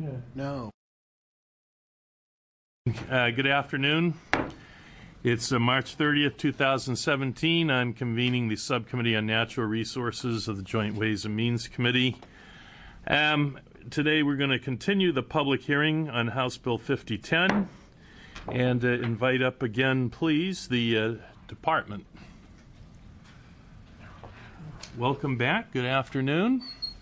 No. Good afternoon. It's March 30th, 2017. I'm convening the Subcommittee on Natural Resources of the Joint Ways and Means Committee. Today we're going to continue the public hearing on House Bill 5010 and invite up again, please, the department. Welcome back. Good afternoon.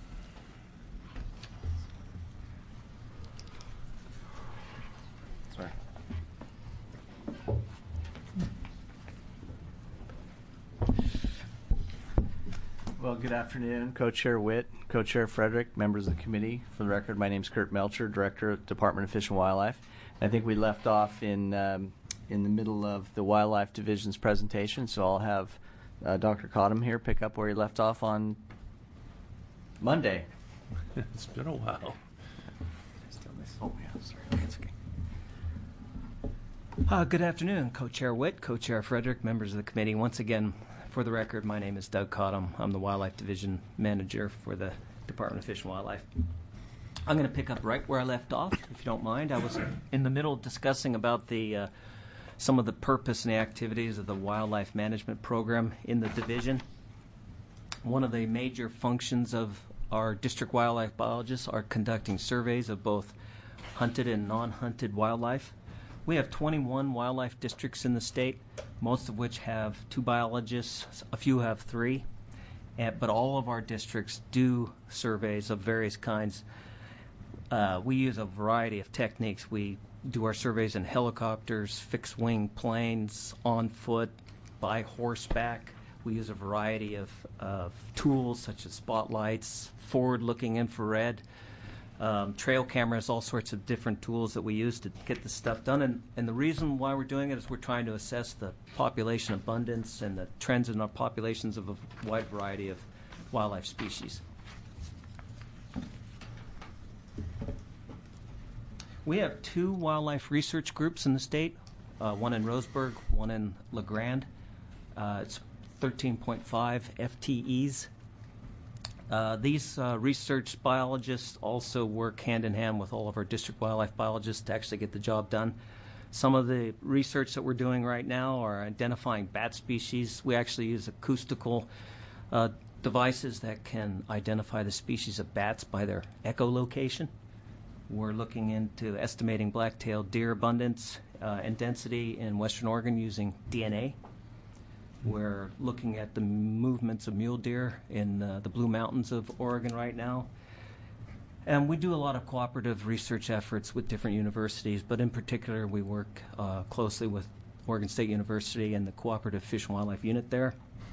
Well, good afternoon, Co-Chair Witt, Co-Chair Frederick, members of the committee. For the record, my name is Kurt Melcher, Director of Department of Fish and Wildlife. I think we left off in the middle of the Wildlife Division's presentation, so I'll have Dr. Cottom here pick up where he left off on Monday. It's been a while. Oh, yeah, sorry. That's okay. Good afternoon, Co-Chair Witt, Co-Chair Frederick, members of the committee. Once again, for the record, my name is Doug Cottom. I'm the Wildlife Division Manager for the Department of Fish and Wildlife. I'm going to pick up right where I left off, if you don't mind. I was in the middle discussing about the some of the purpose and the activities of the Wildlife Management Program in the division. One of the major functions of our district wildlife biologists are conducting surveys of both hunted and non-hunted wildlife. We have 21 wildlife districts in the state, most of which have 2 biologists, a few have 3, but all of our districts do surveys of various kinds. We use a variety of techniques. We do our surveys in helicopters, fixed-wing planes, on foot, by horseback. We use a variety of tools such as spotlights, forward-looking infrared, trail cameras, all sorts of different tools that we use to get this stuff done. And the reason why we're doing it is we're trying to assess the population abundance and the trends in our populations of a wide variety of wildlife species. We have 2 wildlife research groups in the state, one in Roseburg, one in La Grande. It's 13.5 FTEs. These research biologists also work hand in hand with all of our district wildlife biologists to actually get the job done. Some of the research that we're doing right now are identifying bat species. We actually use acoustical devices that can identify the species of bats by their echolocation. We're looking into estimating black-tailed deer abundance and density in Western Oregon using DNA. We're looking at the movements of mule deer in the Blue Mountains of Oregon right now. And we do a lot of cooperative research efforts with different universities, but in particular we work closely with Oregon State University and the Cooperative Fish and Wildlife Unit there.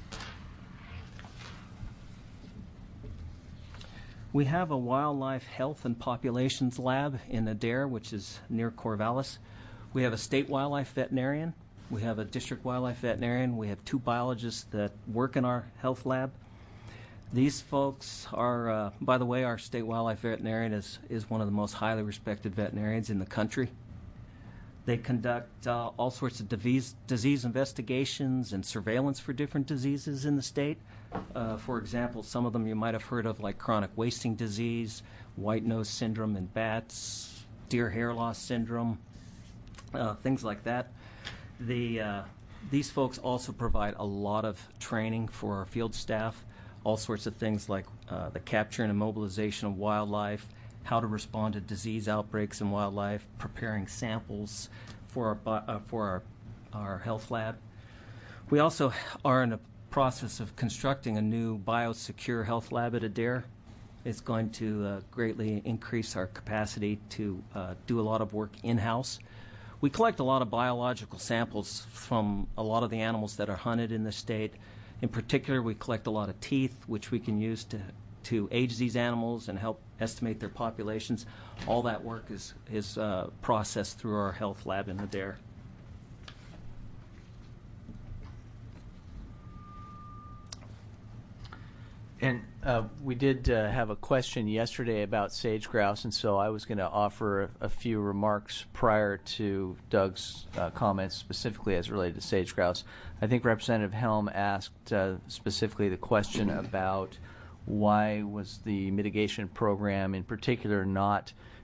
We have a wildlife health and populations lab in Adair, which is near Corvallis. We have a state wildlife veterinarian. We have a district wildlife veterinarian. We have 2 biologists that work in our health lab. These folks are, by the way, our state wildlife veterinarian is one of the most highly respected veterinarians in the country. They conduct all sorts of disease investigations and surveillance for different diseases in the state. For example, some of them you might have heard of, like chronic wasting disease, white nose syndrome in bats, deer hair loss syndrome, things like that. These folks also provide a lot of training for our field staff, all sorts of things like the capture and immobilization of wildlife, how to respond to disease outbreaks in wildlife, preparing samples for our health lab. We also are in a process of constructing a new biosecure health lab at Adair. It's going to greatly increase our capacity to do a lot of work in-house. We collect a lot of biological samples from a lot of the animals that are hunted in the state. In particular, we collect a lot of teeth, which we can use to age these animals and help estimate their populations. All that work is processed through our health lab in Adair. And we did have a question yesterday about sage grouse, and so I was going to offer a few remarks prior to Doug's comments specifically as related to sage grouse. I think Representative Helm asked specifically the question about why was the mitigation program in particular not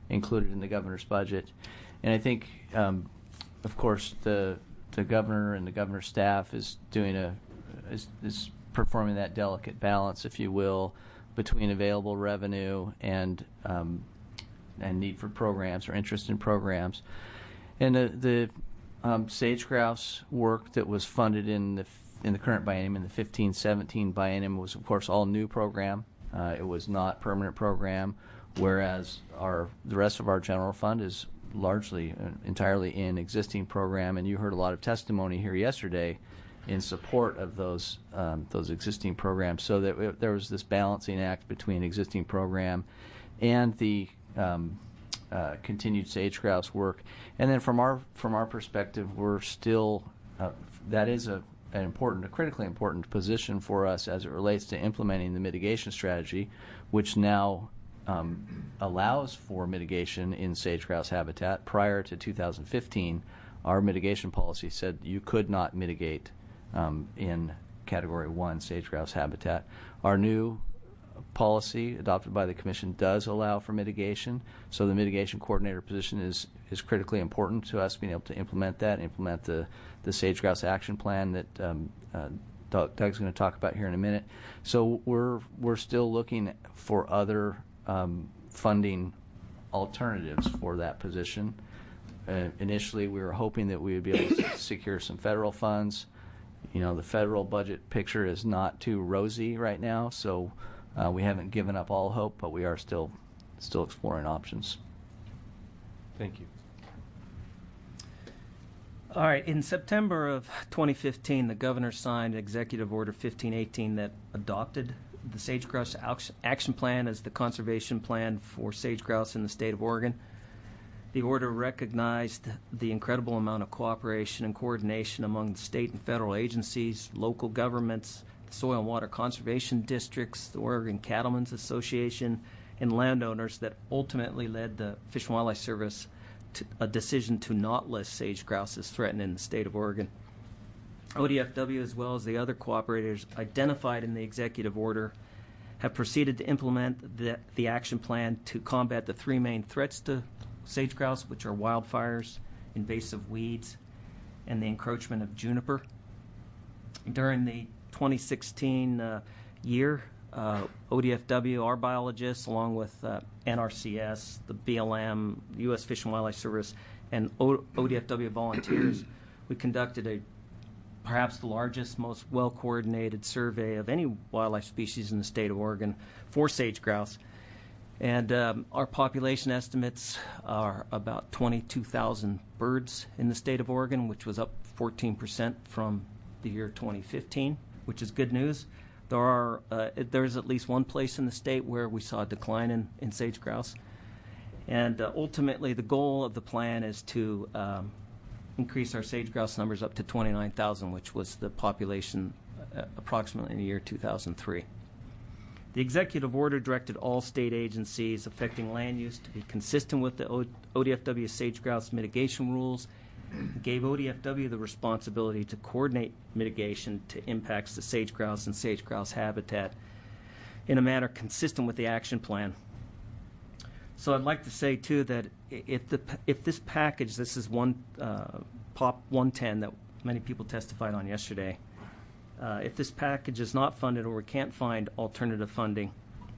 included in the governor's budget. And I think, of course, the governor and the governor's staff is performing that delicate balance, if you will, between available revenue and need for programs or interest in programs. And the sage grouse work that was funded in the current biennium, in the 15-17 biennium, was of course all new program. It was not permanent program, whereas the rest of our general fund is largely entirely in existing program. And you heard a lot of testimony here yesterday in support of those existing programs. So that there was this balancing act between existing program and the continued sage grouse work. And then from our perspective, we're still that is a critically important position for us as it relates to implementing the mitigation strategy, which now allows for mitigation in sage grouse habitat. Prior to 2015, our mitigation policy said you could not mitigate in Category 1 sage grouse habitat. Our new policy adopted by the Commission does allow for mitigation, so the mitigation coordinator position is critically important to us being able to implement the sage grouse action plan that Doug's going to talk about here in a minute. So we're still looking for other funding alternatives for that position. Initially, we were hoping that we would be able to secure some federal funds. The federal budget picture is not too rosy right now, so we haven't given up all hope, but we are still exploring options. Thank you. All right. In September of 2015, the governor signed Executive Order 1518 that adopted the Sage Grouse Action Plan as the conservation plan for sage grouse in the state of Oregon. The order recognized the incredible amount of cooperation and coordination among the state and federal agencies, local governments, the soil and water conservation districts, the Oregon Cattlemen's Association, and landowners that ultimately led the Fish and Wildlife Service to a decision to not list sage grouse as threatened in the state of Oregon. ODFW, as well as the other cooperators identified in the executive order, have proceeded to implement the action plan to combat the three main threats to sage grouse, which are wildfires, invasive weeds, and the encroachment of juniper. During the 2016 year, ODFW, our biologists, along with NRCS, the BLM, the U.S. Fish and Wildlife Service, and ODFW volunteers, we conducted perhaps the largest, most well-coordinated survey of any wildlife species in the state of Oregon for sage grouse. And our population estimates are about 22,000 birds in the state of Oregon, which was up 14% from the year 2015, which is good news. There's at least one place in the state where we saw a decline in sage grouse. And ultimately, the goal of the plan is to increase our sage grouse numbers up to 29,000, which was the population approximately in the year 2003. The executive order directed all state agencies affecting land use to be consistent with the ODFW sage grouse mitigation rules, and gave ODFW the responsibility to coordinate mitigation to impacts to sage grouse and sage grouse habitat in a manner consistent with the action plan. So I'd like to say too that if this package, this is Pop 110 that many people testified on yesterday, if this package is not funded or we can't find alternative funding,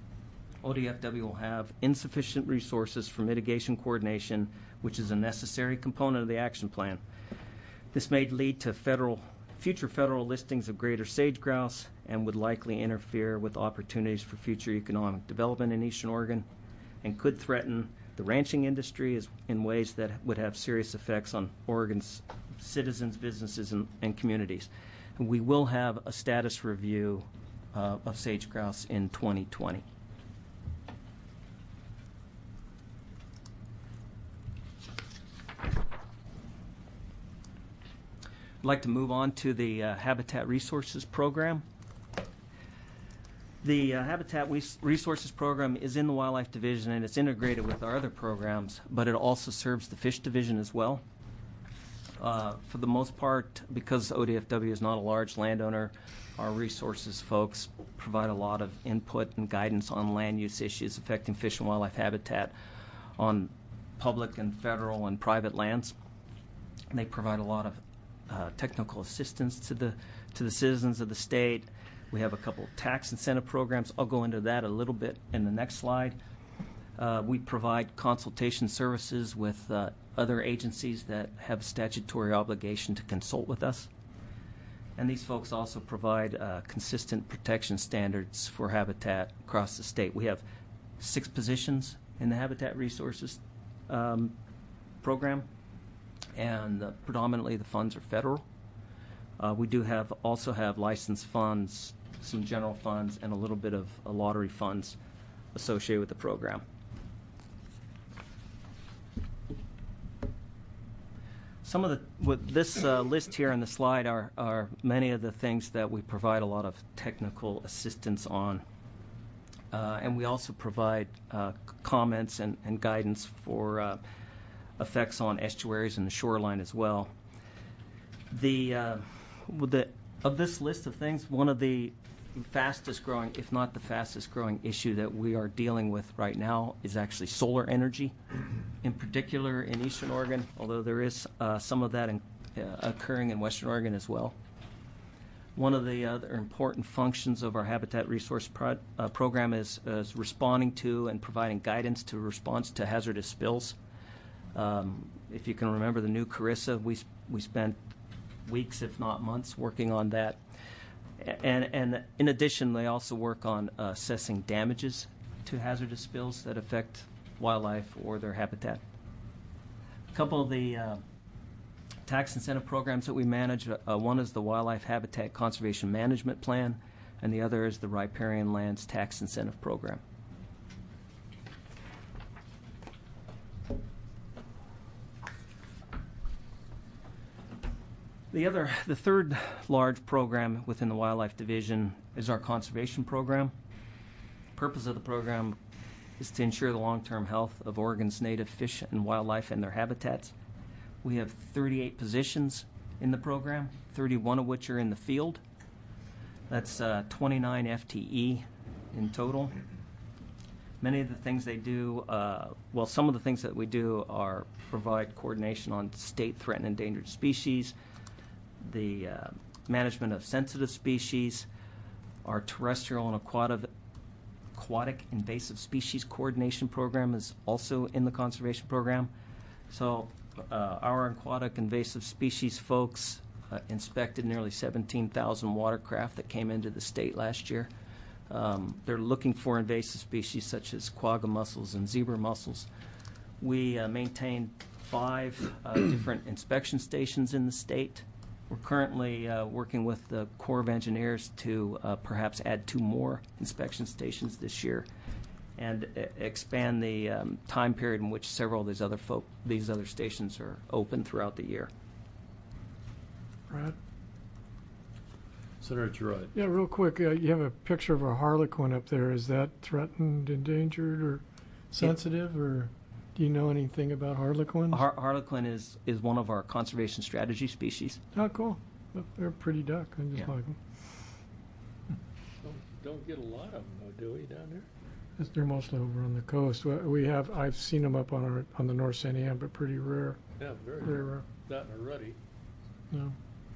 ODFW will have insufficient resources for mitigation coordination, which is a necessary component of the action plan. This may lead to future federal listings of greater sage grouse and would likely interfere with opportunities for future economic development in Eastern Oregon and could threaten the ranching industry in ways that would have serious effects on Oregon's citizens, businesses, and communities. And we will have a status review of sage grouse in 2020. I'd like to move on to the Habitat Resources Program. The Habitat Resources Program is in the Wildlife Division and it's integrated with our other programs, but it also serves the Fish Division as well. For the most part, because ODFW is not a large landowner, our resources folks provide a lot of input and guidance on land use issues affecting fish and wildlife habitat on public and federal and private lands. They provide a lot of technical assistance to the citizens of the state. We have a couple of tax incentive programs. I'll go into that a little bit in the next slide. We provide consultation services with other agencies that have a statutory obligation to consult with us. And these folks also provide consistent protection standards for habitat across the state. We have 6 positions in the Habitat Resources program, and predominantly the funds are federal. We do also have licensed funds, some general funds, and a little bit of lottery funds associated with the program. Some of this list here on the slide are many of the things that we provide a lot of technical assistance on. And we also provide comments and guidance for effects on estuaries and the shoreline as well. Of this list of things, one of the fastest growing, if not the fastest growing issue that we are dealing with right now is actually solar energy, in particular in Eastern Oregon, although there is some of that occurring in Western Oregon as well. One of the other important functions of our Habitat Resource program is responding to and providing guidance to response to hazardous spills. If you can remember the new Carissa, we spent weeks, if not months, working on that. And in addition, they also work on assessing damages to hazardous spills that affect wildlife or their habitat. A couple of the tax incentive programs that we manage, one is the Wildlife Habitat Conservation Management Plan, and the other is the Riparian Lands Tax Incentive Program. The third large program within the Wildlife Division is our conservation program. The purpose of the program is to ensure the long-term health of Oregon's native fish and wildlife and their habitats. We have 38 positions in the program, 31 of which are in the field. That's 29 FTE in total. Many of the things they do, some of the things that we do are provide coordination on state threatened and endangered species, the management of sensitive species, our terrestrial and aquatic invasive species coordination program is also in the conservation program. So our aquatic invasive species folks inspected nearly 17,000 watercraft that came into the state last year. They're looking for invasive species such as quagga mussels and zebra mussels. We maintain 5 different inspection stations in the state. We're currently working with the Corps of Engineers to perhaps add 2 more inspection stations this year and expand the time period in which several of these other stations are open throughout the year. Brad? Senator Giroir. Yeah, real quick, you have a picture of a harlequin up there. Is that threatened, endangered, or sensitive, or do you know anything about harlequins? Harlequin is one of our conservation strategy species. Oh, cool. They're a pretty duck. I just like them. Don't get a lot of them, though, do we, down there? They're mostly over on the coast. I've seen them up on the North St. Anne, but pretty rare. Yeah, Very rare. Not in a ruddy. No.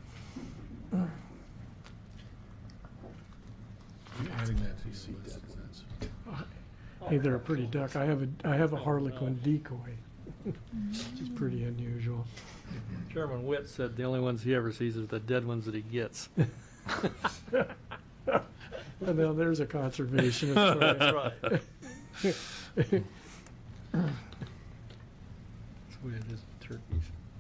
You're adding that to your list. Hey, they're a pretty duck. I have a harlequin decoy, which is pretty unusual. Chairman Witt said the only ones he ever sees are the dead ones that he gets. And now there's a conservationist. That's right. That's what it is, turkeys.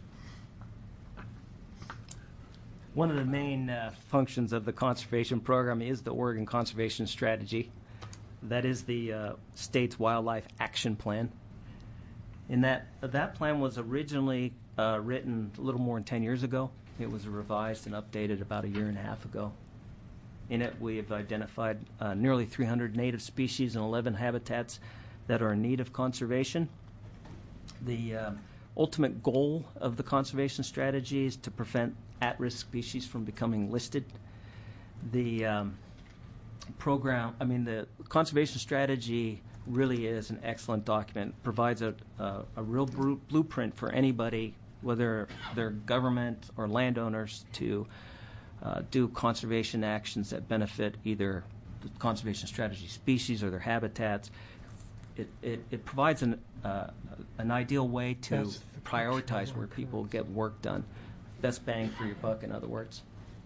One of the main functions of the conservation program is the Oregon Conservation Strategy. That is the state's wildlife action plan. And that plan was originally written a little more than 10 years ago. It was revised and updated about a year and a half ago. In it, we have identified nearly 300 native species and 11 habitats that are in need of conservation. The ultimate goal of the conservation strategy is to prevent at-risk species from becoming listed. The the conservation strategy really is an excellent document. Provides a real blueprint for anybody, whether they're government or landowners, to do conservation actions that benefit either the conservation strategy species or their habitats. It provides an ideal way to That's the prioritize picture where people get work done. Best bang for your buck, in other words.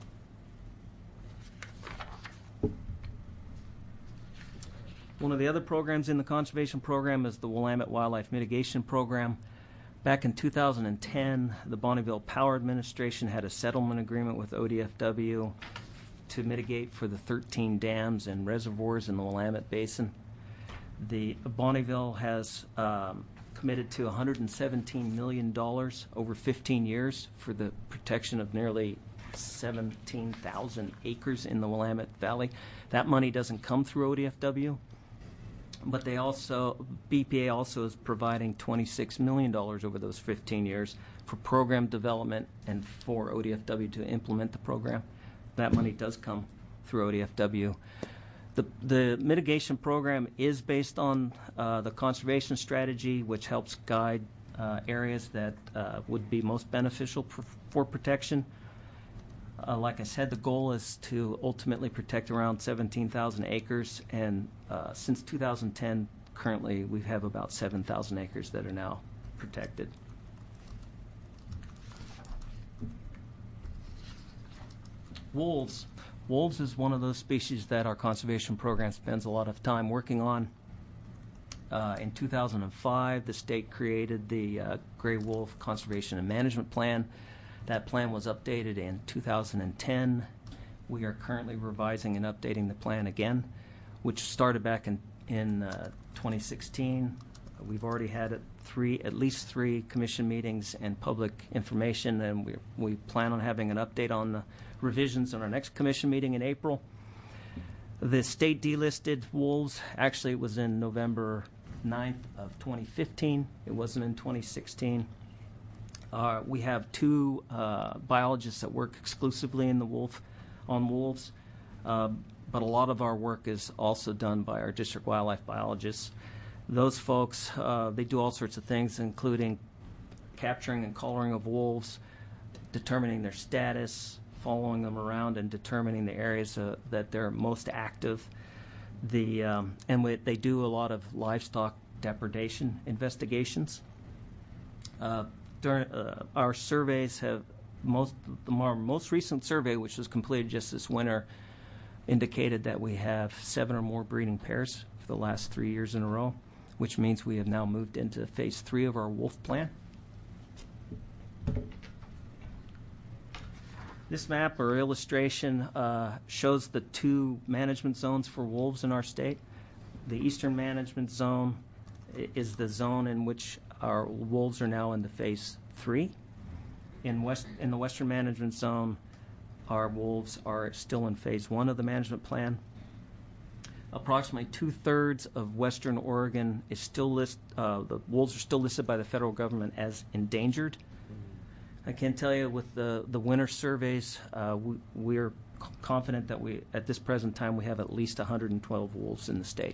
One of the other programs in the conservation program is the Willamette Wildlife Mitigation Program. Back in 2010, the Bonneville Power Administration had a settlement agreement with ODFW to mitigate for the 13 dams and reservoirs in the Willamette Basin. The Bonneville has committed to $117 million over 15 years for the protection of nearly 17,000 acres in the Willamette Valley. That money doesn't come through ODFW, but BPA also is providing $26 million over those 15 years for program development and for ODFW to implement the program. That money does come through ODFW. The mitigation program is based on the conservation strategy, which helps guide areas that would be most beneficial for protection. Like I said, the goal is to ultimately protect around 17,000 acres, and since 2010, currently we have about 7,000 acres that are now protected. Wolves. Wolves is one of those species that our conservation program spends a lot of time working on. In 2005, the state created the Gray Wolf Conservation and Management Plan. That plan was updated in 2010. We are currently revising and updating the plan again, which started back in 2016. We've already had at least three commission meetings and public information, and we plan on having an update on the revisions on our next commission meeting in April. The state delisted wolves. Actually, it was in November 9th of 2015. It wasn't in 2016. We have two biologists that work exclusively on wolves, but a lot of our work is also done by our district wildlife biologists. Those folks, they do all sorts of things, including capturing and collaring of wolves, determining their status, following them around, and determining the areas that they're most active. They do a lot of livestock depredation investigations. During our surveys, our most recent survey, which was completed just this winter, indicated that we have 7 or more breeding pairs for the last 3 years in a row, which means we have now moved into phase 3 of our wolf plan. This map or illustration shows the 2 management zones for wolves in our state. The eastern management zone is the zone in which our wolves are now in the phase 3. In the western management zone, our wolves are still in phase 1 of the management plan. Approximately 2/3 of western Oregon is still the wolves are still listed by the federal government as endangered. I can tell you with the winter surveys, we're confident that at this present time, we have at least 112 wolves in the state.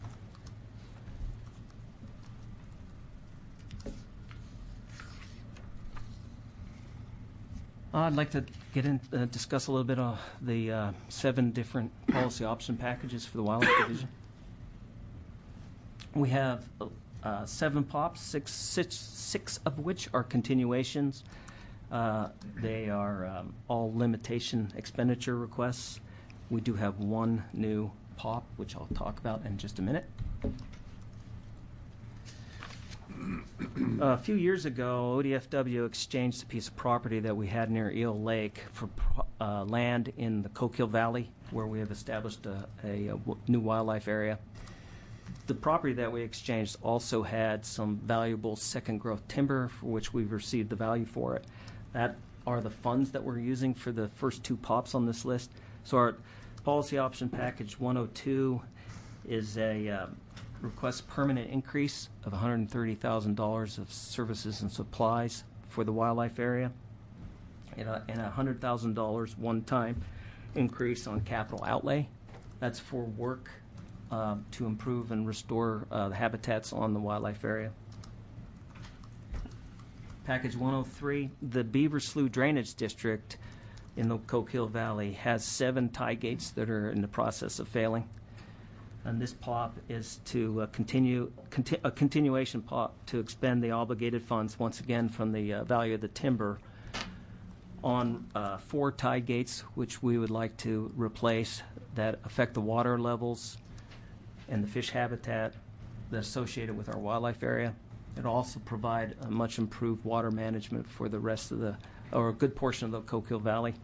I'd like to discuss a little bit of the 7 different policy option packages for the Wildlife Division. We have 7 POPs, six of which are continuations. They are all limitation expenditure requests. We do have 1 new POP, which I'll talk about in just a minute. A few years ago, ODFW exchanged a piece of property that we had near Eel Lake for land in the Coquille Valley, where we have established a new wildlife area. The property that we exchanged also had some valuable second growth timber, for which we've received the value for it. That are the funds that we're using for the first 2 POPs on this list. So our policy option package 102 is a request permanent increase of $130,000 of services and supplies for the wildlife area, and a $100,000 one-time increase on capital outlay. That's for work to improve and restore the habitats on the wildlife area. Package 103, the Beaver Slough Drainage District in the Coke Hill Valley has 7 tie gates that are in the process of failing. And this POP is to a continuation POP to expend the obligated funds once again from the value of the timber on 4 tie gates, which we would like to replace, that affect the water levels and the fish habitat that's associated with our wildlife area. It'll also provide a much improved water management for the rest of the, or a good portion of the Coke Hill Valley.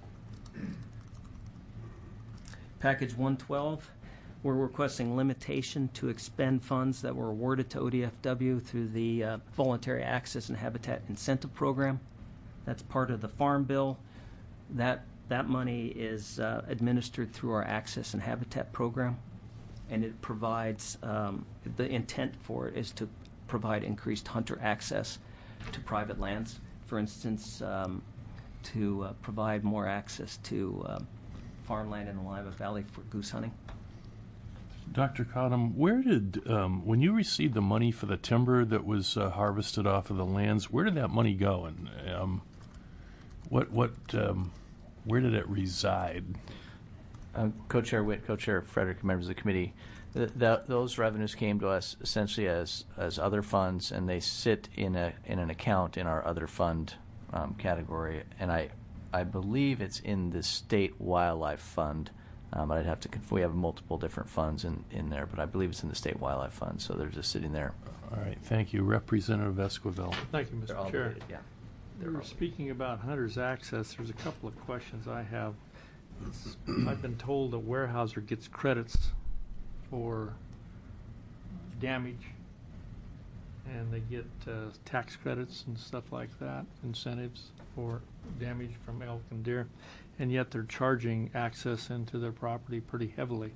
Package 112, we're requesting limitation to expend funds that were awarded to ODFW through the Voluntary Access and Habitat Incentive Program. That's part of the Farm Bill. That money is administered through our Access and Habitat Program, and it provides, the intent for it is to provide increased hunter access to private lands. For instance, to provide more access to farmland in the Lima Valley for goose hunting. Dr. Cottom, where did, when you received the money for the timber that was harvested off of the lands, where did that money go, and where did it reside? Co-Chair Witt, Co-Chair Frederick, members of the committee, those revenues came to us essentially as other funds, and they sit in an account in our other fund category, and I believe it's in the State Wildlife Fund. But I'd have to we have multiple different funds in there, but I believe it's in the State Wildlife Fund, so they're just sitting there. All right, thank you. Representative Esquivel. Thank you, They're Mr. Chair. obligated, yeah. We were speaking about hunter's access. There's a couple of questions I have. I've been told that Weyerhaeuser gets credits for damage, and they get tax credits and stuff like that, incentives for damage from elk and deer, and yet they're charging access into their property pretty heavily.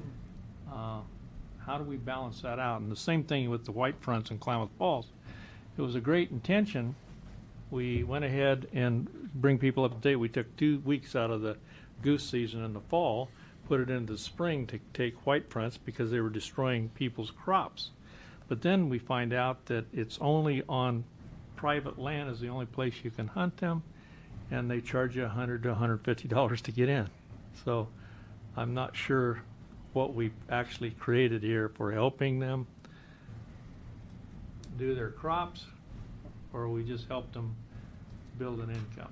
How do we balance that out? And the same thing with the white fronts in Klamath Falls. It was a great intention. We went ahead and bring people up to date. We took 2 weeks out of the goose season in the fall, put it into the spring to take white fronts because they were destroying people's crops. But then we find out that it's only on private land is the only place you can hunt them, and they charge you $100 to $150 to get in. So I'm not sure what we actually created here for helping them do their crops, or we just helped them build an income.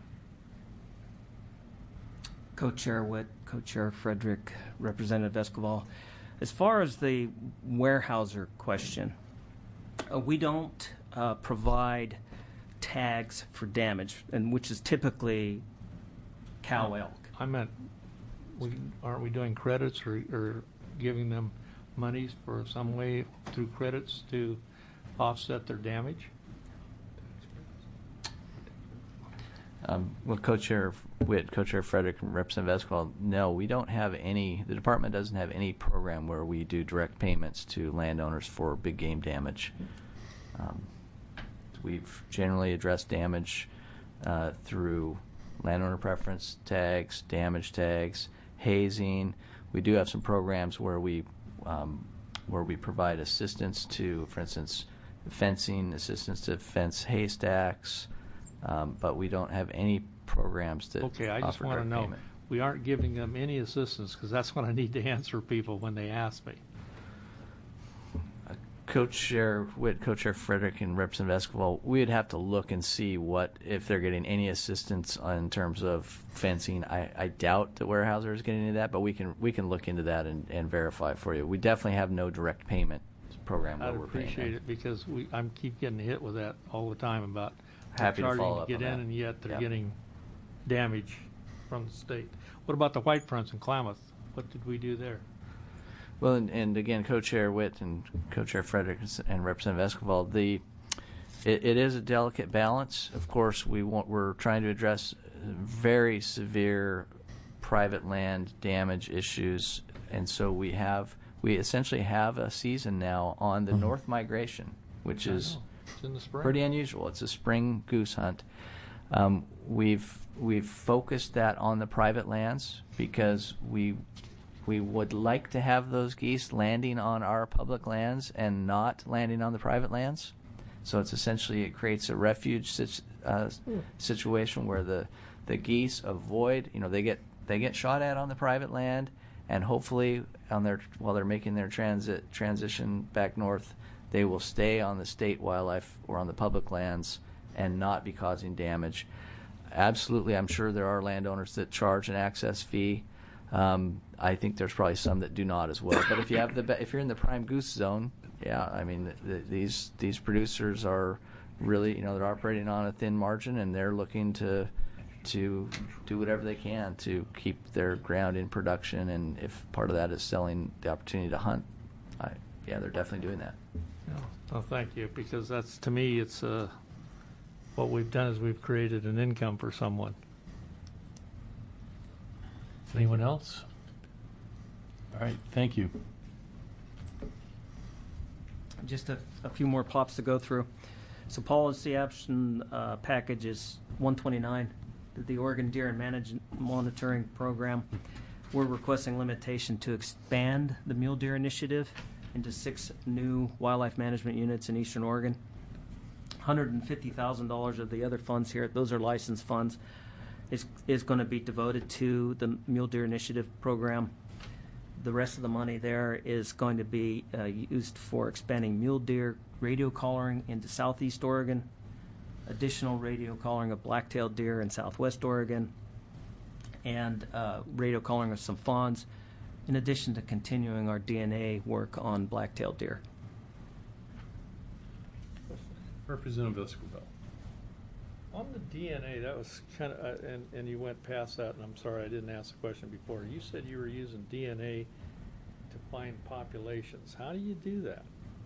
Co-Chair Witt, Co-Chair Frederick, Representative Esquivel. As far as the Weyerhaeuser question, we don't provide tags for damage, and which is typically cow elk. I meant, aren't we doing credits or giving them monies for some way through credits to offset their damage? Well, Co-Chair Witt, Co-Chair Frederick, and Representative Esquivel, no, we don't have any, the department doesn't have any program where we do direct payments to landowners for big game damage. We've generally addressed damage through landowner preference tags, damage tags, hazing. We do have some programs where we provide assistance to, for instance, fencing, assistance to fence haystacks, but we don't have any programs that Okay, I just offer want to direct know, payment. we aren't giving them any assistance, because that's what I need to answer people when they ask me. Co-Chair Witt, Co-Chair Frederick, and Representative Esquivel, we'd have to look and see if they're getting any assistance in terms of fencing. I doubt that Weyerhaeuser is getting any of that, but we can look into that and verify for you. We definitely have no direct payment program where I'd we're paying appreciate them. it, because I keep getting hit with that all the time about Happy to charging follow to up get on in, that. and yet they're Yep. getting damage from the state. What about the white fronts in Klamath? What did we do there? Well, and again, Co-Chair Witt and Co-Chair Frederick and Representative Esquivel, it is a delicate balance. Of course, we're trying to address very severe private land damage issues, and so we essentially have a season now on the north migration, which I is know. It's in the spring. pretty unusual. It's a spring goose hunt. We've focused that on the private lands because we We would like to have those geese landing on our public lands and not landing on the private lands. So it's essentially, it creates a refuge situation where the geese avoid, they get shot at on the private land, and hopefully while they're making their transition back north, they will stay on the state wildlife or on the public lands and not be causing damage. Absolutely, I'm sure there are landowners that charge an access fee. I think there's probably some that do not as well. But if you're in the prime goose zone, yeah, I mean these producers are really, they're operating on a thin margin, and they're looking to do whatever they can to keep their ground in production. And if part of that is selling the opportunity to hunt, they're definitely doing that. Well, thank you, because that's, to me, it's what we've done is we've created an income for someone. Anyone else? All right, thank you. Just a few more pops to go through. So policy action package is 129, the Oregon Deer and Monitoring Program. We're requesting limitation to expand the mule deer initiative into 6 new wildlife management units in Eastern Oregon. $150,000 of the other funds here, those are licensed funds, is going to be devoted to the Mule Deer Initiative program. The rest of the money there is going to be used for expanding mule deer radio collaring into Southeast Oregon, additional radio collaring of black-tailed deer in Southwest Oregon, and radio collaring of some fawns, in addition to continuing our DNA work on black-tailed deer. Representative Escobar. On the DNA, that was kind of, and you went past that, and I'm sorry I didn't ask the question before. You said you were using DNA to find populations. How do you do that?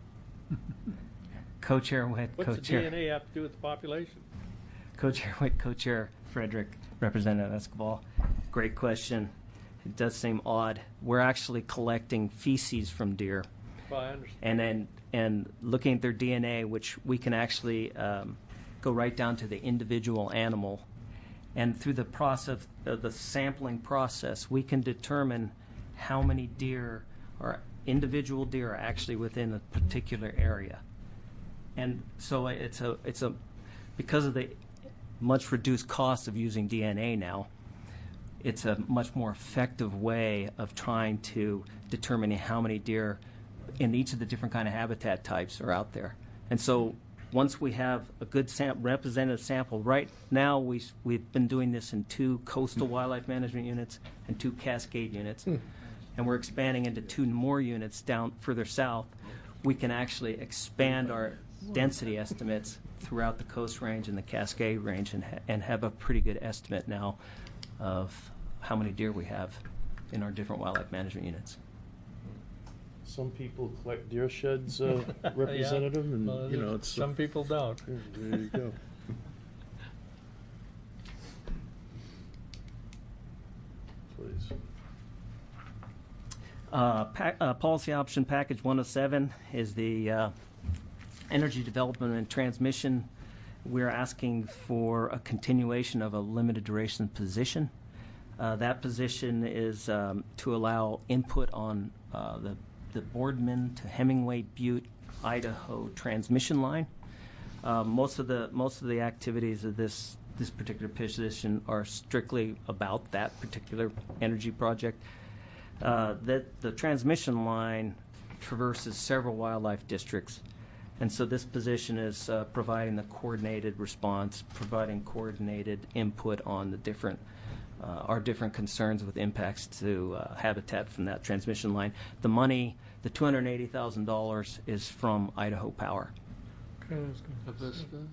Co-Chair Witt, What's Co-Chair. the DNA have to do with the population? Co-Chair Witt, Co-Chair Frederick, Representative Escobar. Great question. It does seem odd. We're actually collecting feces from deer, Well, I understand. and looking at their DNA, which we can actually go right down to the individual animal, and through the process of the sampling process, we can determine how many deer or individual deer are actually within a particular area. And so it's a because of the much reduced cost of using DNA now, it's a much more effective way of trying to determine how many deer in each of the different kind of habitat types are out there. And so once we have a good representative sample, right now we've been doing this in 2 coastal wildlife management units and 2 Cascade units, and we're expanding into 2 more units down further south. We can actually expand our density estimates throughout the Coast Range and the Cascade Range and have a pretty good estimate now of how many deer we have in our different wildlife management units. Some people collect deer sheds, representative, and Well, it's some people don't. there you go. Please. Policy option package 107 is the energy development and transmission. We're asking for a continuation of a limited duration position. That position is to allow input on the Boardman to Hemingway Butte, Idaho transmission line. Most of the activities of this particular position are strictly about that particular energy project. The transmission line traverses several wildlife districts, and so this position is providing the coordinated response, providing coordinated input on the different our different concerns with impacts to habitat from that transmission line. The money, the $280,000, is from Idaho Power. Okay, that's good.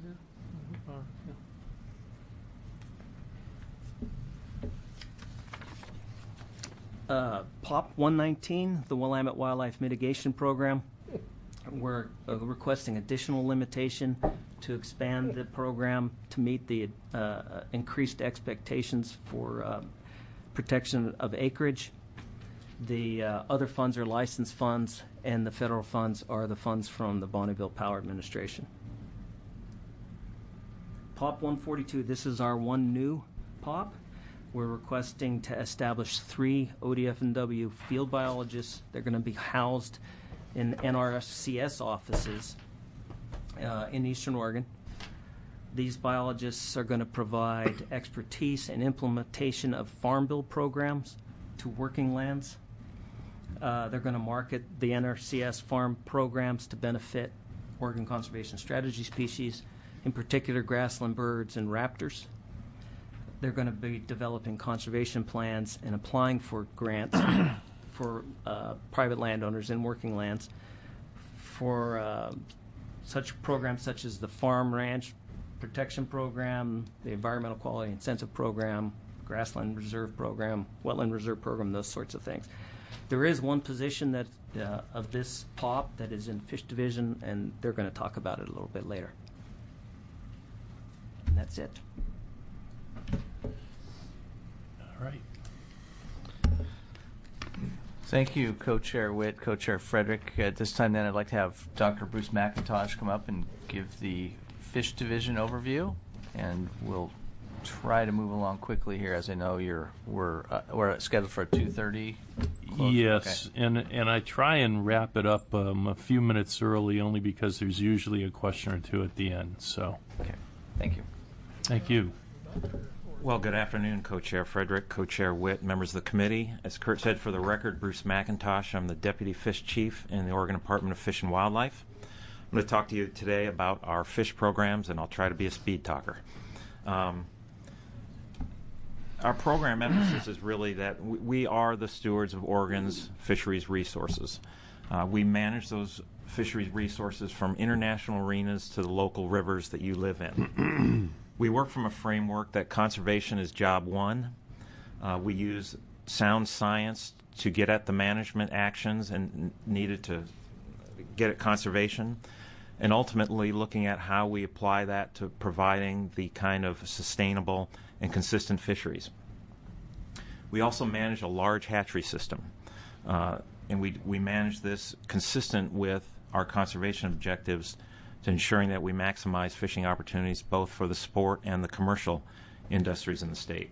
POP 119, the Willamette Wildlife Mitigation Program. We're requesting additional limitation to expand the program to meet the increased expectations for protection of acreage. The other funds are licensed funds, and the federal funds are the funds from the Bonneville Power Administration. POP 142, this is our one new POP. we're requesting to establish 3 ODF&W field biologists. They're going to be housed in NRCS offices in Eastern Oregon. These biologists are going to provide expertise and implementation of farm bill programs to working lands. They're going to market the NRCS farm programs to benefit Oregon Conservation Strategy species, in particular grassland birds and raptors. They're going to be developing conservation plans and applying for grants for private landowners in working lands for such programs such as the Farm Ranch Protection Program, the Environmental Quality Incentive Program, Grassland Reserve Program, Wetland Reserve Program, those sorts of things. There is one position that of this POP that is in Fish Division, and they're going to talk about it a little bit later. And that's it. All right. Thank you, Co-Chair Witt, Co-Chair Frederick. At this time, then, I'd like to have Dr. Bruce McIntosh come up and give the Fish Division overview, and we'll try to move along quickly here, as I know we're scheduled for a 2:30. Yes, Okay. and I try and wrap it up a few minutes early, only because there's usually a question or two at the end. So, Okay. Thank you. thank you. Well, good afternoon, Co-Chair Frederick, Co-Chair Witt, members of the committee. As Kurt said, for the record, Bruce McIntosh. I'm the Deputy Fish Chief in the Oregon Department of Fish and Wildlife. I'm going to talk to you today about our fish programs, and I'll try to be a speed talker. Our program emphasis is really that we are the stewards of Oregon's fisheries resources. We manage those fisheries resources from international arenas to the local rivers that you live in. We work from a framework that conservation is job one. We use sound science to get at the management actions and needed to get at conservation, and ultimately looking at how we apply that to providing the kind of sustainable and consistent fisheries. We also manage a large hatchery system, and we manage this consistent with our conservation objectives to ensuring that we maximize fishing opportunities both for the sport and the commercial industries in the state.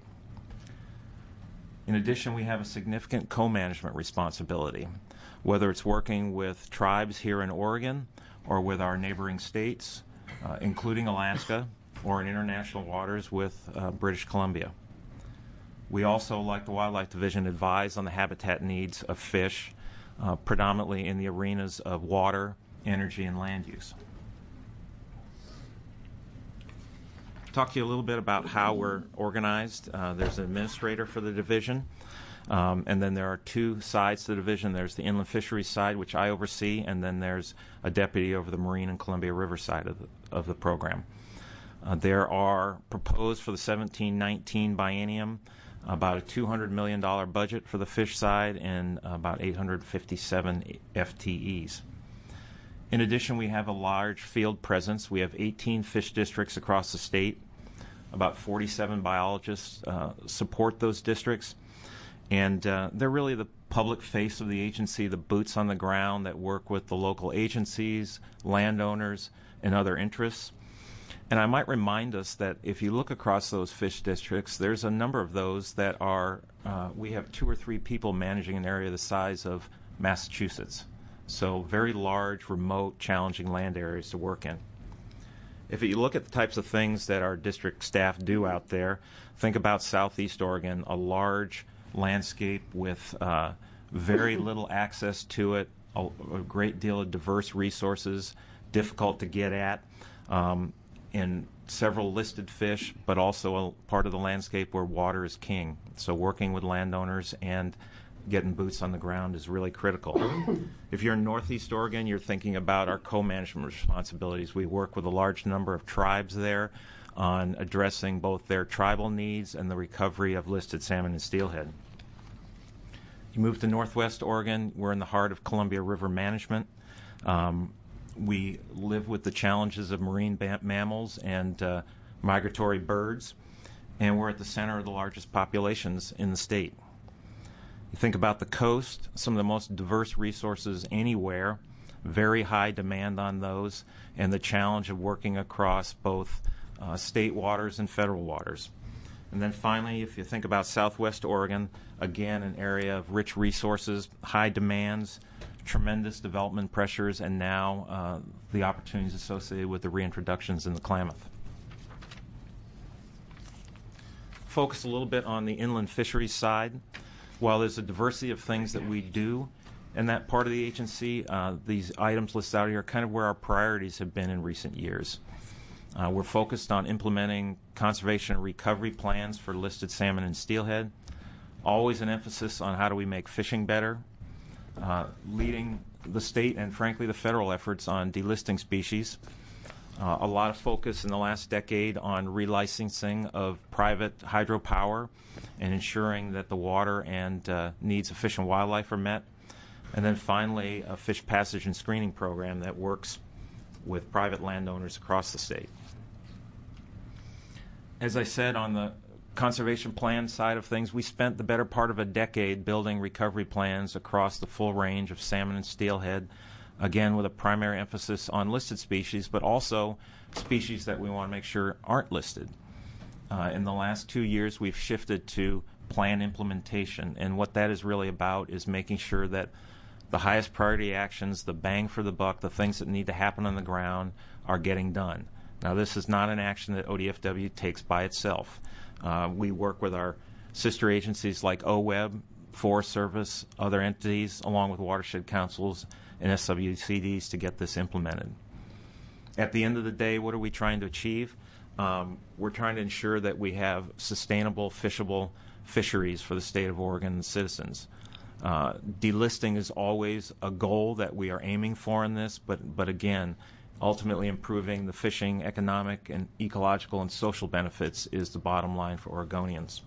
In addition, we have a significant co-management responsibility, whether it's working with tribes here in Oregon or with our neighboring states, including Alaska, or in international waters with British Columbia. We also, like the Wildlife Division, advise on the habitat needs of fish, predominantly in the arenas of water, energy, and land use. Talk to you a little bit about how we're organized. There's an administrator for the division, and then there are 2 sides to the division. There's the inland fisheries side, which I oversee, and then there's a deputy over the Marine and Columbia River side of the program. There are proposed for the 17-19 biennium about a $200 million budget for the fish side and about 857 FTEs. In addition, we have a large field presence. We have 18 fish districts across the state. About 47 biologists support those districts. And they're really the public face of the agency, the boots on the ground that work with the local agencies, landowners, and other interests. And I might remind us that if you look across those fish districts, there's a number of those that are, we have 2 or 3 people managing an area the size of Massachusetts. So very large, remote, challenging land areas to work in. If you look at the types of things that our district staff do out there, think about Southeast Oregon, a large landscape with very little access to it, a great deal of diverse resources, difficult to get at, in several listed fish, but also a part of the landscape where water is king. So working with landowners and getting boots on the ground is really critical. If you're in Northeast Oregon, you're thinking about our co-management responsibilities. We work with a large number of tribes there on addressing both their tribal needs and the recovery of listed salmon and steelhead. You move to Northwest Oregon, we're in the heart of Columbia River management. We live with the challenges of marine mammals and migratory birds, and we're at the center of the largest populations in the state. You think about the coast, some of the most diverse resources anywhere, very high demand on those, and the challenge of working across both state waters and federal waters. And then finally, if you think about Southwest Oregon, again, an area of rich resources, high demands, tremendous development pressures, and now the opportunities associated with the reintroductions in the Klamath. Focus a little bit on the inland fisheries side. While there's a diversity of things that we do in that part of the agency, these items listed out here are kind of where our priorities have been in recent years. We're focused on implementing conservation and recovery plans for listed salmon and steelhead. Always an emphasis on how do we make fishing better. Leading the state and, frankly, the federal efforts on delisting species. A lot of focus in the last decade on relicensing of private hydropower and ensuring that the water and needs of fish and wildlife are met. And then finally, a fish passage and screening program that works with private landowners across the state. As I said, on the conservation plan side of things, we spent the better part of a decade building recovery plans across the full range of salmon and steelhead, again with a primary emphasis on listed species, but also species that we want to make sure aren't listed. In the last 2 years, we've shifted to plan implementation, and what that is really about is making sure that the highest priority actions, the bang for the buck, the things that need to happen on the ground are getting done. Now, this is not an action that ODFW takes by itself. We work with our sister agencies like OWEB, Forest Service, other entities, along with watershed councils and SWCDs to get this implemented. At the end of the day, what are we trying to achieve? We're trying to ensure that we have sustainable, fishable fisheries for the state of Oregon and citizens. Delisting is always a goal that we are aiming for in this, but again, ultimately improving the fishing economic and ecological and social benefits is the bottom line for Oregonians.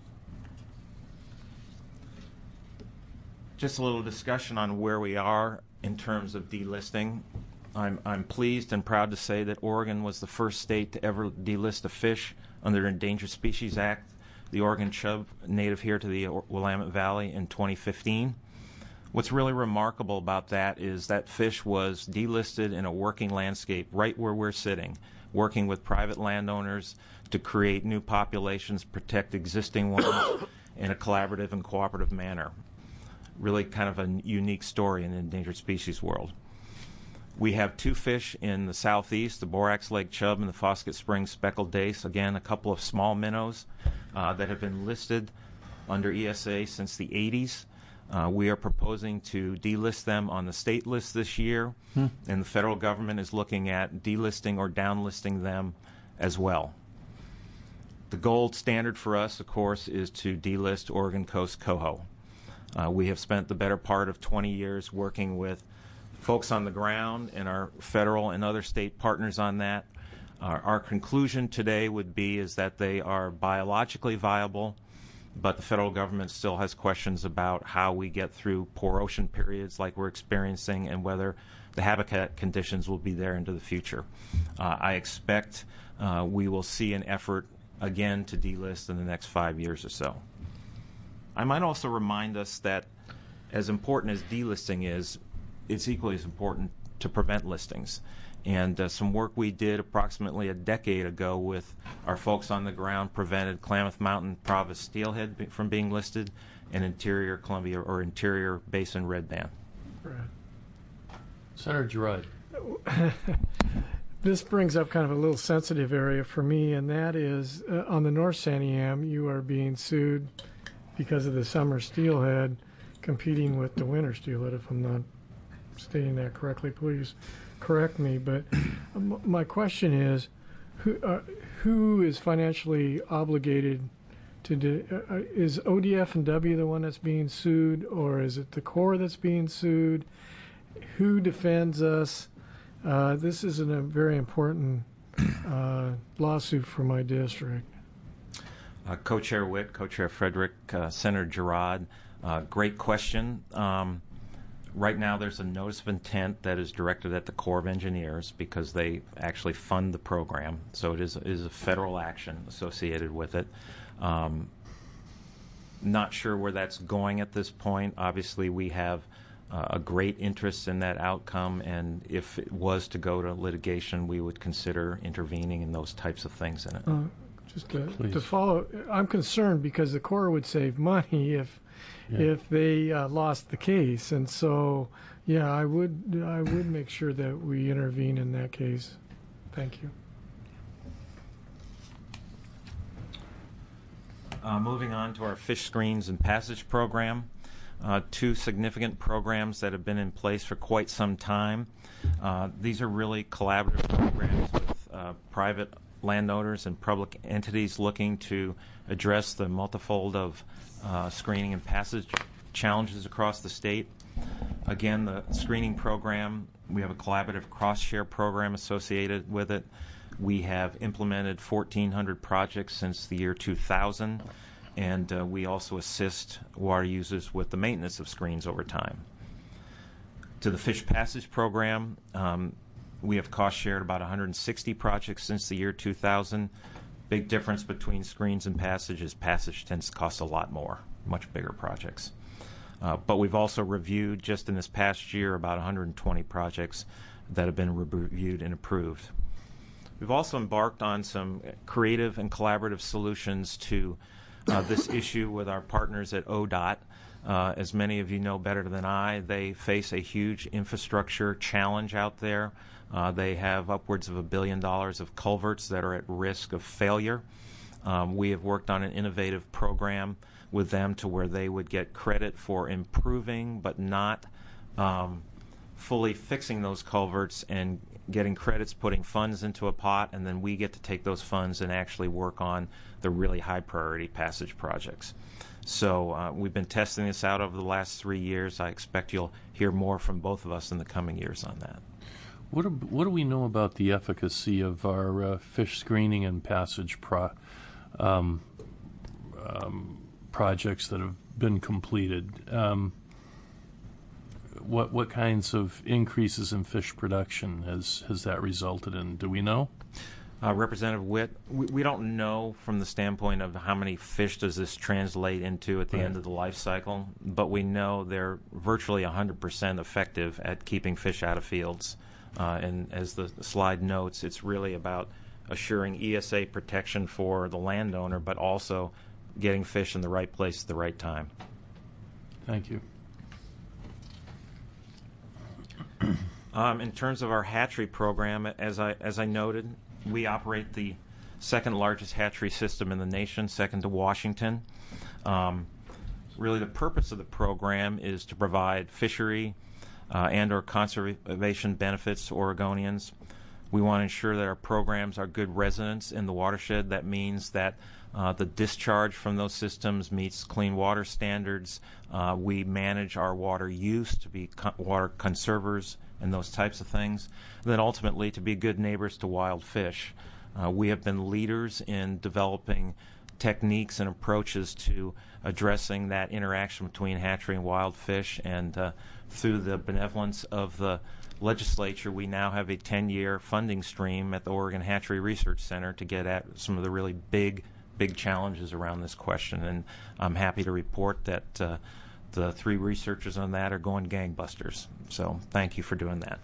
Just a little discussion on where we are in terms of delisting. I'm pleased and proud to say that Oregon was the first state to ever delist a fish under the Endangered Species Act, the Oregon chub, native here to the Willamette Valley, in 2015. What's really remarkable about that is that fish was delisted in a working landscape right where we're sitting, working with private landowners to create new populations, protect existing ones in a collaborative and cooperative manner. Really kind of a unique story in the endangered species world. We have 2 fish in the southeast, the Borax Lake chub and the Foskett Springs speckled dace. Again, a couple of small minnows that have been listed under ESA since the 80s. We are proposing to delist them on the state list this year, and the federal government is looking at delisting or downlisting them as well. The gold standard for us, of course, is to delist Oregon Coast coho. We have spent the better part of 20 years working with folks on the ground and our federal and other state partners on that. Our conclusion today would be is that they are biologically viable, but the federal government still has questions about how we get through poor ocean periods like we're experiencing and whether the habitat conditions will be there into the future. I expect we will see an effort again to delist in the next 5 years or so. I might also remind us that as important as delisting is, it's equally as important to prevent listings. And some work we did approximately a decade ago with our folks on the ground prevented Klamath Mountain Provis steelhead from being listed and interior Columbia or interior basin red band. Right. Senator Girard. This brings up kind of a little sensitive area for me, and that is on the North Santiam, you are being sued because of the summer steelhead competing with the winter steelhead. If I'm not stating that correctly, please correct me. But my question is, who is financially obligated to is ODF&W the one that's being sued, or is it the Corps that's being sued? Who defends us? This is a very important lawsuit for my district. Co-Chair Witt, Co-Chair Frederick, Senator Girard, great question. Right now there's a notice of intent that is directed at the Corps of Engineers because they actually fund the program, so it is a federal action associated with it. Not sure where that's going at this point. Obviously we have a great interest in that outcome, and if it was to go to litigation, we would consider intervening in those types of things in it. Just to Please. follow, I'm concerned because the Corps would save money if they lost the case, and so yeah, I would make sure that we intervene in that case. Thank you. Moving on to our Fish Screens and Passage program, two significant programs that have been in place for quite some time. These are really collaborative programs with private landowners and public entities looking to address the multifold of screening and passage challenges across the state. Again, the screening program, we have a collaborative cross-share program associated with it. We have implemented 1,400 projects since the year 2000, and we also assist water users with the maintenance of screens over time. To the Fish Passage program, we have cost-shared about 160 projects since the year 2000. Big difference between screens and passage is passage tends to cost a lot more, much bigger projects. But we've also reviewed, just in this past year, about 120 projects that have been reviewed and approved. We've also embarked on some creative and collaborative solutions to this issue with our partners at ODOT. As many of you know better than I, they face a huge infrastructure challenge out there. They have upwards of $1 billion of culverts that are at risk of failure. We have worked on an innovative program with them to where they would get credit for improving but not fully fixing those culverts and getting credits, putting funds into a pot, and then we get to take those funds and actually work on the really high priority passage projects. So we've been testing this out over the last 3 years. I expect you'll hear more from both of us in the coming years on that. What do we know about the efficacy of our fish screening and passage projects that have been completed? What kinds of increases in fish production has that resulted in? Do we know? Representative Witt, we don't know from the standpoint of how many fish does this translate into at the end of the life cycle, but we know they're virtually 100% effective at keeping fish out of fields. And as the slide notes, it's really about assuring ESA protection for the landowner, but also getting fish in the right place at the right time. Thank you. In terms of our hatchery program, as I noted, we operate the second largest hatchery system in the nation, second to Washington. Really, the purpose of the program is to provide fishery and or conservation benefits to Oregonians. We want to ensure that our programs are good residents in the watershed. That means that the discharge from those systems meets clean water standards. We manage our water use to be water conservers and those types of things. And then ultimately to be good neighbors to wild fish. We have been leaders in developing techniques and approaches to addressing that interaction between hatchery and wild fish, and through the benevolence of the legislature, we now have a 10-year funding stream at the Oregon Hatchery Research Center to get at some of the really big challenges around this question. And I'm happy to report that the 3 researchers on that are going gangbusters. So thank you for doing that.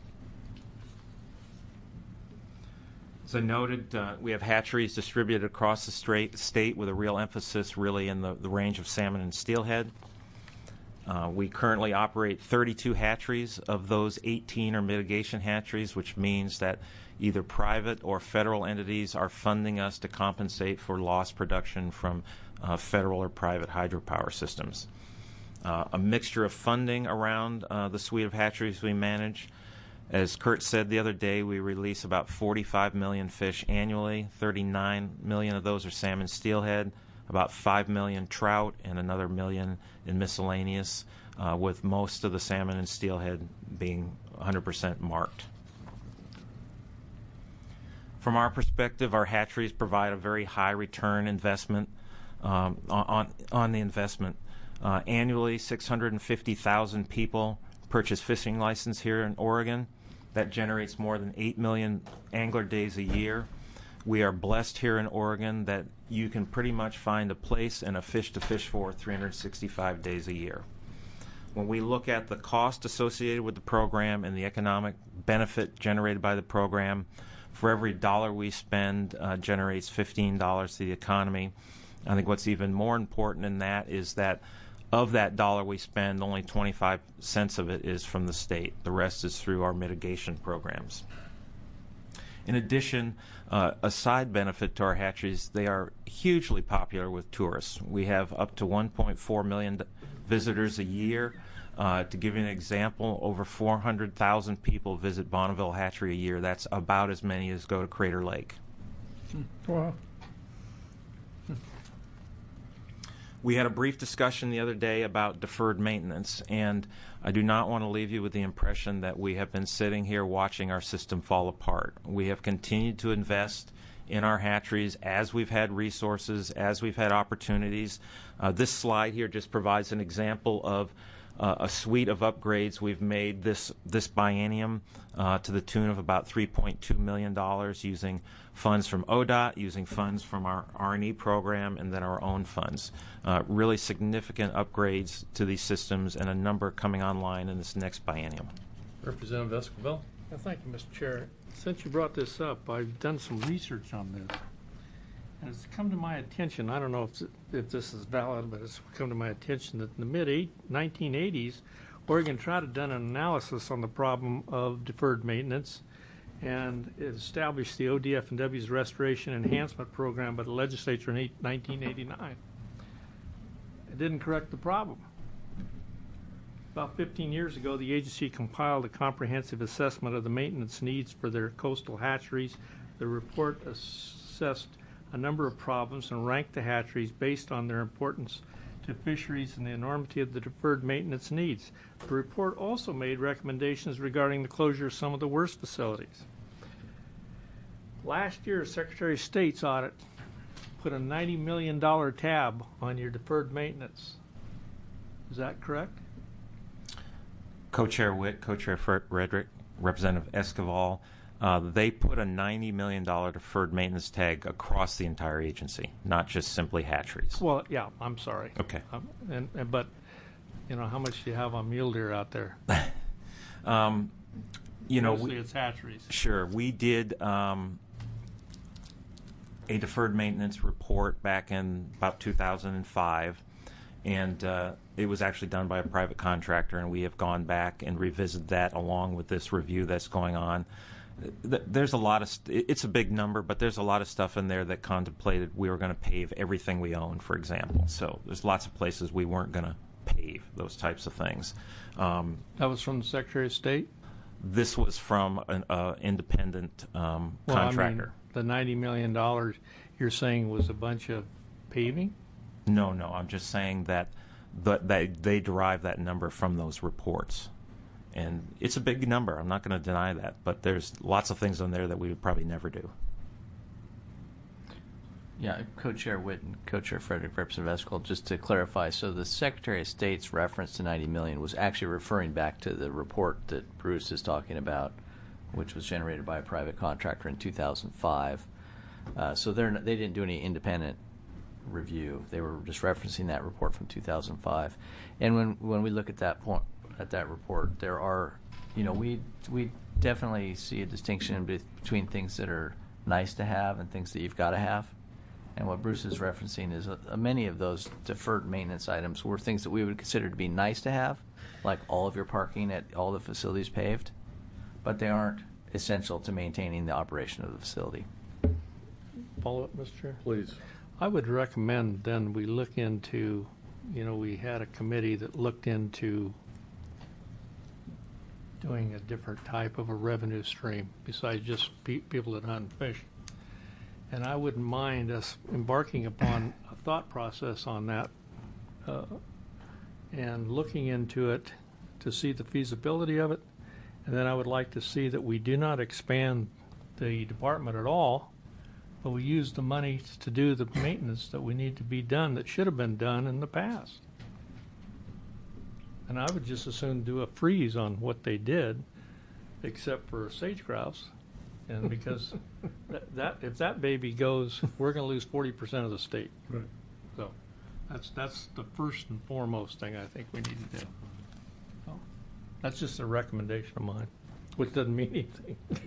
As I noted, we have hatcheries distributed across the state with a real emphasis really in the range of salmon and steelhead. We currently operate 32 hatcheries. Of those, 18 are mitigation hatcheries, which means that either private or federal entities are funding us to compensate for lost production from federal or private hydropower systems. A mixture of funding around the suite of hatcheries we manage. As Kurt said the other day, we release about 45 million fish annually. 39 million of those are salmon steelhead, about 5 million trout, and another million in miscellaneous, with most of the salmon and steelhead being 100% marked. From our perspective, our hatcheries provide a very high return investment on the investment. Annually, 650,000 people purchase fishing license here in Oregon. That generates more than 8 million angler days a year. We are blessed here in Oregon that you can pretty much find a place and a fish to fish for 365 days a year. When we look at the cost associated with the program and the economic benefit generated by the program, For every dollar we spend, generates $15 to the economy. I think what's even more important than that is that of that dollar we spend, only 25 cents of it is from the state. The rest is through our mitigation programs. In addition, a side benefit to our hatcheries, they are hugely popular with tourists. We have up to 1.4 million visitors a year. To give you an example, over 400,000 people visit Bonneville Hatchery a year. That's about as many as go to Crater Lake. Wow. We had a brief discussion the other day about deferred maintenance, and I do not want to leave you with the impression that we have been sitting here watching our system fall apart. We have continued to invest in our hatcheries as we've had resources, as we've had opportunities. This slide here just provides an example of a suite of upgrades we've made this biennium to the tune of about $3.2 million using funds from ODOT, using funds from our R&E program, and then our own funds. Really significant upgrades to these systems, and a number coming online in this next biennium. Representative Esquivel. Thank you, Mr. Chair. Since you brought this up, I've done some research on this. And it's come to my attention, I don't know if this is valid, but it's come to my attention that in the mid-1980s, Oregon tried to done an analysis on the problem of deferred maintenance, and it established the ODF&W's Restoration Enhancement Program by the legislature in 1989. It didn't correct the problem. About 15 years ago, the agency compiled a comprehensive assessment of the maintenance needs for their coastal hatcheries. The report assessed a number of problems and ranked the hatcheries based on their importance to fisheries and the enormity of the deferred maintenance needs. The report also made recommendations regarding the closure of some of the worst facilities. Last year, Secretary of State's audit put a $90 million tab on your deferred maintenance. Is that correct? Co-Chair Witt, Co-Chair Frederick, Representative Esquivel, they put a $90 million deferred maintenance tag across the entire agency, not just simply hatcheries. Well, yeah, I'm sorry. Okay. But, you know, how much do you have on mule deer out there? Mostly it's hatcheries. Sure. We did a deferred maintenance report back in about 2005, and it was actually done by a private contractor, and we have gone back and revisited that along with this review that's going on. There's a lot of it's a big number, but there's a lot of stuff in there that contemplated we were going to pave everything we own, for example. So there's lots of places we weren't going to pave those types of things. That was from the Secretary of State? This was from an independent contractor. The $90 million you're saying was a bunch of paving? No, I'm just saying that they derive that number from those reports. And it's a big number. I'm not going to deny that. But there's lots of things on there that we would probably never do. Yeah, Co-Chair Witt and Co-Chair Frederick, Representative Esquivel, just to clarify, so the Secretary of State's reference to $90 million was actually referring back to the report that Bruce is talking about, which was generated by a private contractor in 2005. So they didn't do any independent review. They were just referencing that report from 2005. And when we look at that point, at that report, there are, we definitely see a distinction between things that are nice to have and things that you've got to have. And what Bruce is referencing is many of those deferred maintenance items were things that we would consider to be nice to have, like all of your parking at all the facilities paved, but they aren't essential to maintaining the operation of the facility. Follow up, Mr. Chair? Please. I would recommend then we look into, we had a committee that looked into doing a different type of a revenue stream besides just people that hunt and fish. And I wouldn't mind us embarking upon a thought process on that and looking into it to see the feasibility of it. And then I would like to see that we do not expand the department at all, but we use the money to do the maintenance that we need to be done that should have been done in the past. And I would just as soon do a freeze on what they did, except for sage grouse. And because if that baby goes, we're going to lose 40% of the state. Right. So that's the first and foremost thing I think we need to do. So that's just a recommendation of mine, which doesn't mean anything.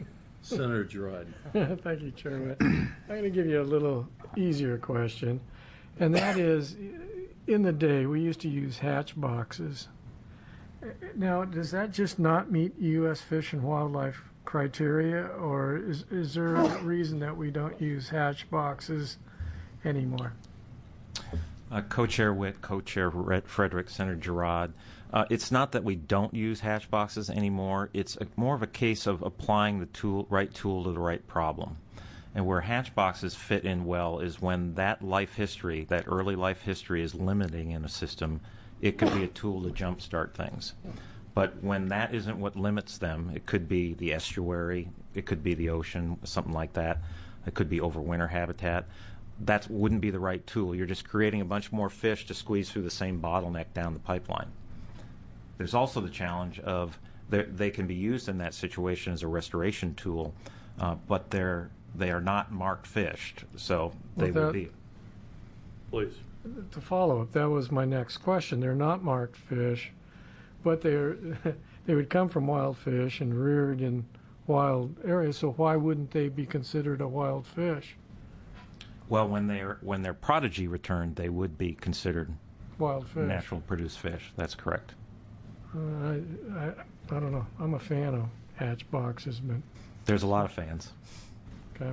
Senator Girard. Thank you, Chairman. I'm going to give you a little easier question, and that is, in the day, we used to use hatch boxes. Now, does that just not meet U.S. Fish and Wildlife criteria, or is there a reason that we don't use hatch boxes anymore? Co-Chair Witt, Co-Chair Frederick, Senator Girard. It's not that we don't use hatch boxes anymore. It's more of a case of applying the right tool to the right problem. And where hatch boxes fit in well is when that life history, that early life history, is limiting in a system. It could be a tool to jumpstart things. But when that isn't what limits them, it could be the estuary, it could be the ocean, something like that. It could be overwinter habitat. That wouldn't be the right tool. You're just creating a bunch more fish to squeeze through the same bottleneck down the pipeline. There's also the challenge of they can be used in that situation as a restoration tool, but they are not marked fished, so they would be. Please. To follow up, that was my next question. They're not marked fish, but they would come from wild fish and reared in wild areas, so why wouldn't they be considered a wild fish? Well, when their prodigy returned, they would be considered Wild fish. natural produced fish. That's correct. I don't know. I'm a fan of hatch boxes, but There's a lot of fans. okay.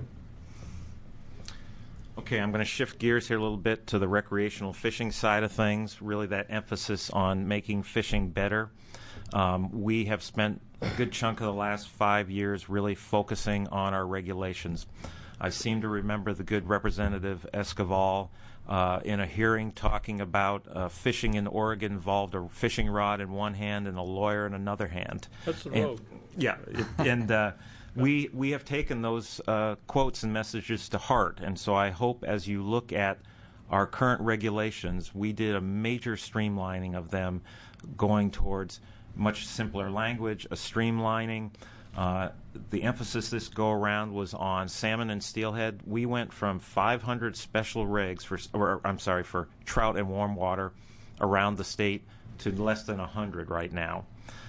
Okay, I'm going to shift gears here a little bit to the recreational fishing side of things, really that emphasis on making fishing better. We have spent a good chunk of the last 5 years really focusing on our regulations. I seem to remember the good Representative Esquivel in a hearing talking about fishing in Oregon involved a fishing rod in one hand and a lawyer in another hand. That's the road. Yeah, and we have taken those quotes and messages to heart, and so I hope as you look at our current regulations, we did a major streamlining of them, going towards much simpler language, a streamlining. The emphasis this go around was on salmon and steelhead. We went from 500 special rigs for trout and warm water around the state to less than 100 right now.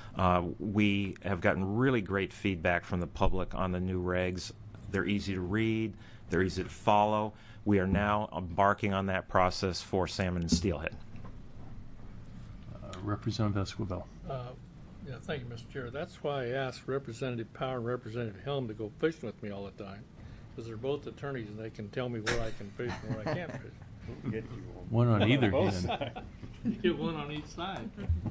We have gotten really great feedback from the public on the new regs. They're easy to read, they're easy to follow. We are now embarking on that process for salmon and steelhead. Representative Esquivel. Yeah, thank you, Mr. Chair. That's why I asked Representative Power and Representative Helm to go fishing with me all the time, because they're both attorneys and they can tell me where I can fish and where I can't fish. One on either hand. You get one on each side.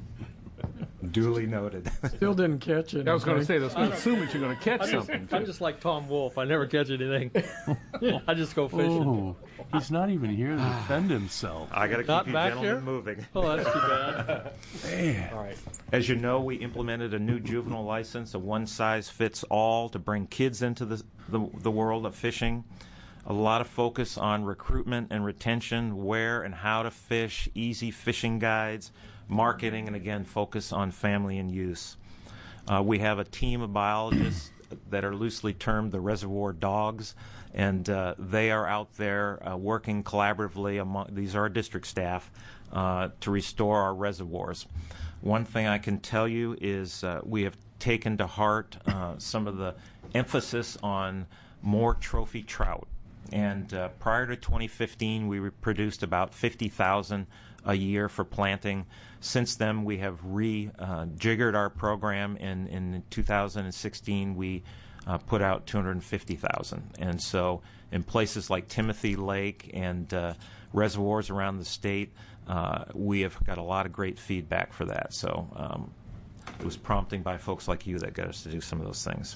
Duly noted. Still didn't catch it. I was going to say, that's going to assume that you're going to catch something. I'm just like Tom Wolfe. I never catch anything. I just go fishing. Oh, he's not even here to defend himself. I got to Not keep you back gentlemen here? moving. Oh, that's too bad. Man. All right. As you know, we implemented a new juvenile license, a one-size-fits-all, to bring kids into the world of fishing. A lot of focus on recruitment and retention, where and how to fish, easy fishing guides, marketing, and again, focus on family and use. We have a team of biologists that are loosely termed the reservoir dogs, and they are out there working collaboratively these are our district staff to restore our reservoirs. One thing I can tell you is we have taken to heart some of the emphasis on more trophy trout. And prior to 2015, we produced about 50,000 a year for planting. Since then, we have rejiggered our program. In 2016, we put out 250,000. And so in places like Timothy Lake and reservoirs around the state, we have got a lot of great feedback for that. So it was prompting by folks like you that got us to do some of those things.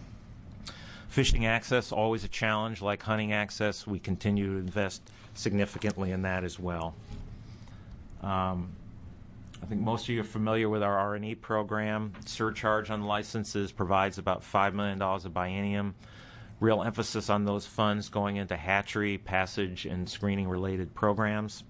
Fishing access, always a challenge. Like hunting access, we continue to invest significantly in that as well. I think most of you are familiar with our R&E program. Surcharge on licenses provides about $5 million a biennium. Real emphasis on those funds going into hatchery, passage, and screening-related programs.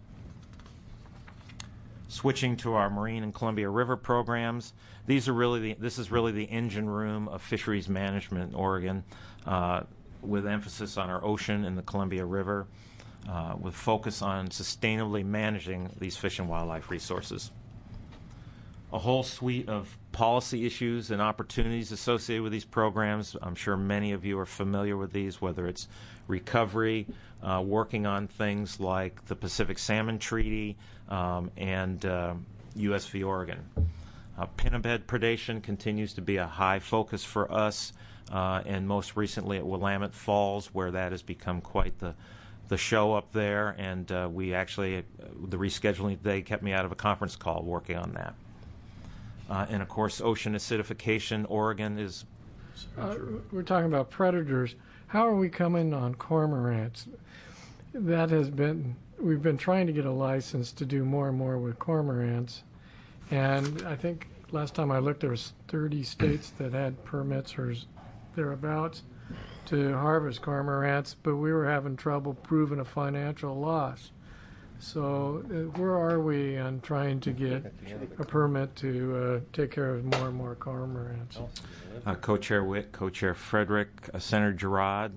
Switching to our Marine and Columbia River programs, this is really the engine room of fisheries management in Oregon, with emphasis on our ocean and the Columbia River, with focus on sustainably managing these fish and wildlife resources. a whole suite of policy issues and opportunities associated with these programs. I'm sure many of you are familiar with these, whether it's recovery, working on things like the Pacific Salmon Treaty, and U.S. v. Oregon. Pinniped predation continues to be a high focus for us, and most recently at Willamette Falls, where that has become quite the show up there, and we actually, the rescheduling today kept me out of a conference call working on that. And of course, ocean acidification, Oregon is... We're talking about predators. How are we coming on cormorants? That has been, we've been trying to get a license to do more and more with cormorants, and I think last time I looked there was 30 states that had permits or thereabouts to harvest cormorants, but we were having trouble proving a financial loss. So where are we on trying to get a permit to take care of more and more cormorants? Co-Chair Witt, Co-Chair Frederick, Senator Girard,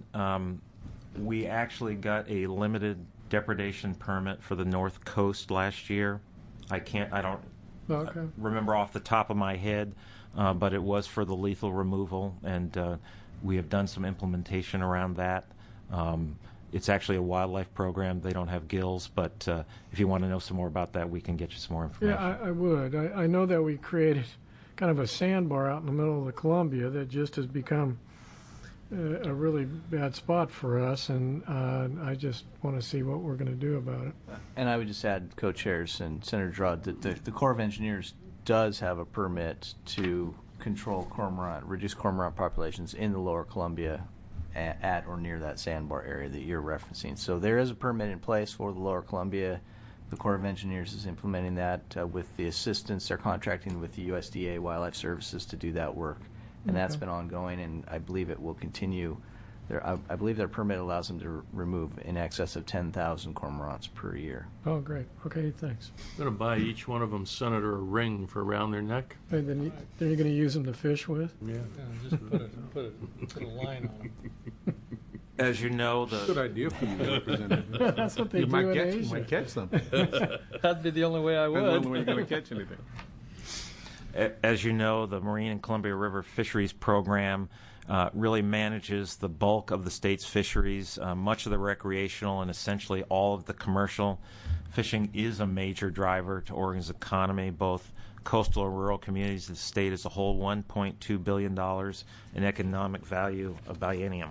we actually got a limited depredation permit for the North Coast last year. I don't remember off the top of my head, but it was for the lethal removal, and we have done some implementation around that. It's actually a wildlife program. They don't have gills, but if you want to know some more about that, we can get you some more information. Yeah, I would. I know that we created kind of a sandbar out in the middle of the Columbia that just has become a really bad spot for us, and I just want to see what we're going to do about it. And I would just add, co-chairs and Senator Girard, that the Corps of Engineers does have a permit to control reduce cormorant populations in the lower Columbia at or near that sandbar area that you're referencing. So there is a permit in place for the lower Columbia. The Corps of Engineers is implementing that with the assistance. They're contracting with the USDA Wildlife Services to do that work. And that's been ongoing, and I believe it will continue. I believe their permit allows them to remove in excess of 10,000 cormorants per year. Oh, great. Okay, thanks. I'm going to buy each one of them, Senator, a ring for around their neck. And then you're going to use them to fish with? Yeah. Just put a line on them. As you know, Good idea for you, Representative. That's what they You do might in Asia. might catch something. That'd be the only way I That's the only would. way you're going to catch anything. As you know, the Marine and Columbia River Fisheries Program really manages the bulk of the state's fisheries. Much of the recreational and essentially all of the commercial fishing is a major driver to Oregon's economy, both coastal and rural communities. The state as a whole, $1.2 billion in economic value a biennium.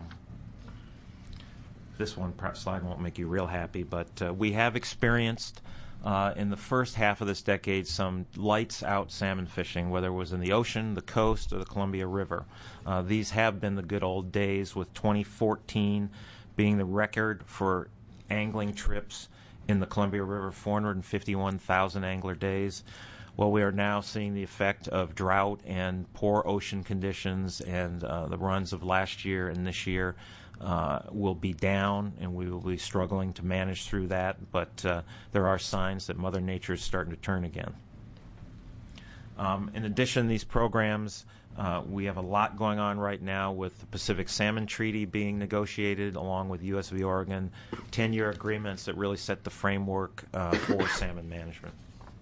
This one slide won't make you real happy, but we have experienced in the first half of this decade some lights out salmon fishing, whether it was in the ocean, the coast, or the Columbia River. These have been the good old days, with 2014 being the record for angling trips in the Columbia River, 451,000 angler days. Well, we are now seeing the effect of drought and poor ocean conditions, and the runs of last year and this year will be down, and we will be struggling to manage through that, but there are signs that Mother Nature is starting to turn again. In addition to these programs, we have a lot going on right now with the Pacific Salmon Treaty being negotiated along with U.S. v. Oregon, 10-year agreements that really set the framework for salmon management.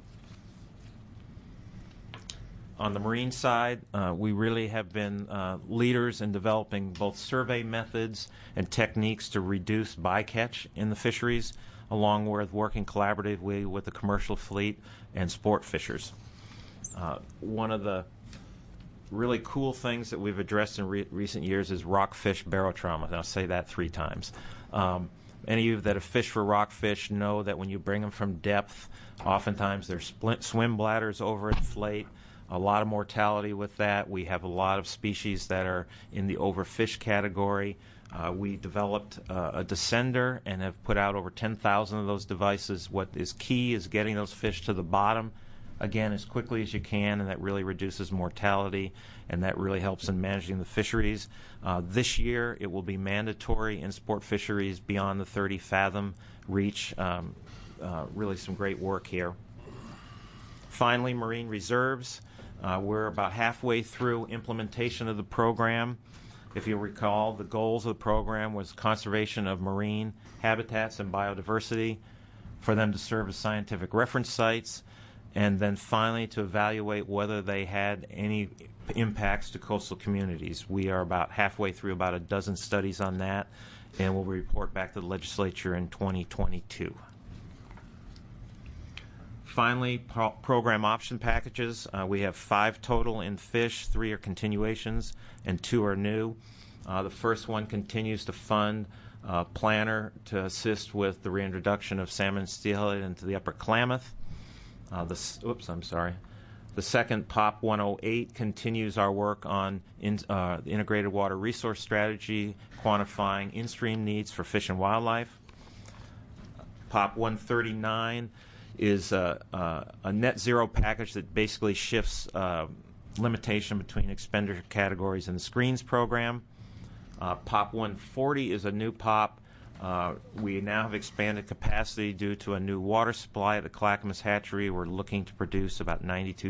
On the marine side, we really have been leaders in developing both survey methods and techniques to reduce bycatch in the fisheries, along with working collaboratively with the commercial fleet and sport fishers. One of the really cool things that we've addressed in recent years is rockfish barotrauma, and I'll say that 3 times. Any of you that have fished for rockfish know that when you bring them from depth, oftentimes their swim bladders overinflate. A lot of mortality with that. We have a lot of species that are in the overfish category. We developed a descender and have put out over 10,000 of those devices. What is key is getting those fish to the bottom, again, as quickly as you can, and that really reduces mortality, and that really helps in managing the fisheries. This year, it will be mandatory in sport fisheries beyond the 30-fathom reach. Really some great work here. Finally, marine reserves. We're about halfway through implementation of the program. If you recall, the goals of the program was conservation of marine habitats and biodiversity, for them to serve as scientific reference sites, and then finally to evaluate whether they had any impacts to coastal communities. We are about halfway through about a dozen studies on that, and we'll report back to the legislature in 2022. Finally, program option packages. We have 5 total in fish, 3 are continuations, and 2 are new. The first one continues to fund Planner to assist with the reintroduction of salmon and steelhead into the Upper Klamath. The second, POP 108, continues our work on the Integrated Water Resource Strategy, quantifying in-stream needs for fish and wildlife. POP 139 is a net zero package that basically shifts limitation between expenditure categories in the screens program. POP 140 is a new POP. We now have expanded capacity due to a new water supply at the Clackamas Hatchery. We're looking to produce about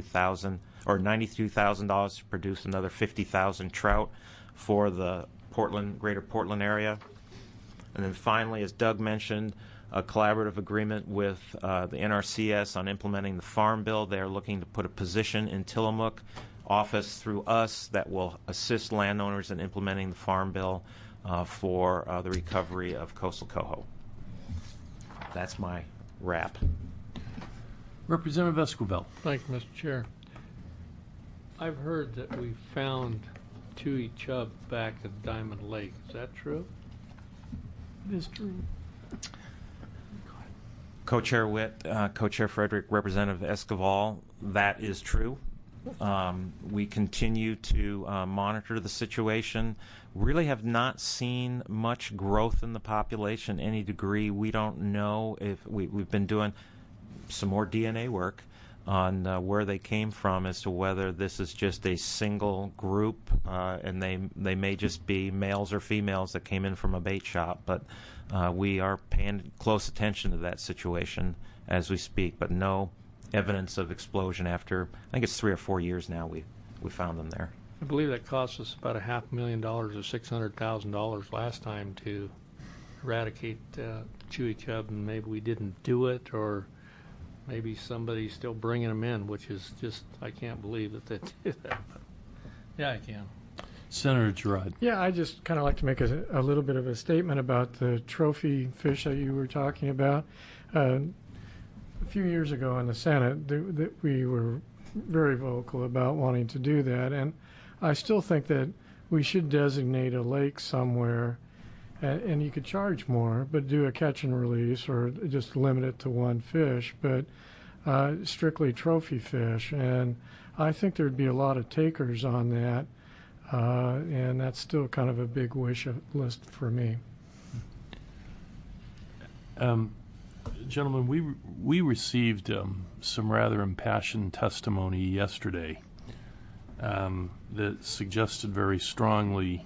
$92,000 to produce another 50,000 trout for the greater Portland area. And then finally, as Doug mentioned, a collaborative agreement with the NRCS on implementing the Farm Bill. They are looking to put a position in Tillamook office through us that will assist landowners in implementing the Farm Bill for the recovery of coastal coho. That's my wrap. Representative Esquivel. Thank you, Mr. Chair. I've heard that we found Chewy chub back at Diamond Lake. Is that true? It is true. Co-Chair Witt, Co-Chair Frederick, Representative Esquivel, that is true. We continue to monitor the situation. Really have not seen much growth in the population to any degree. We don't know if we've been doing some more DNA work on where they came from as to whether this is just a single group and they may just be males or females that came in from a bait shop. But we are paying close attention to that situation as we speak, but no evidence of explosion after, I think it's 3 or 4 years now we found them there. I believe that cost us about $500,000 or $600,000 last time to eradicate Chewy chub, and maybe we didn't do it, or maybe somebody's still bringing them in, which is just, I can't believe that they did that. But yeah, I can. Senator Girard. Yeah, I just kind of like to make a little bit of a statement about the trophy fish that you were talking about. A few years ago in the Senate, we were very vocal about wanting to do that, and I still think that we should designate a lake somewhere, and you could charge more, but do a catch and release or just limit it to one fish, but strictly trophy fish. And I think there'd be a lot of takers on that, and that's still kind of a big wish list for me. Gentlemen, we received some rather impassioned testimony yesterday that suggested very strongly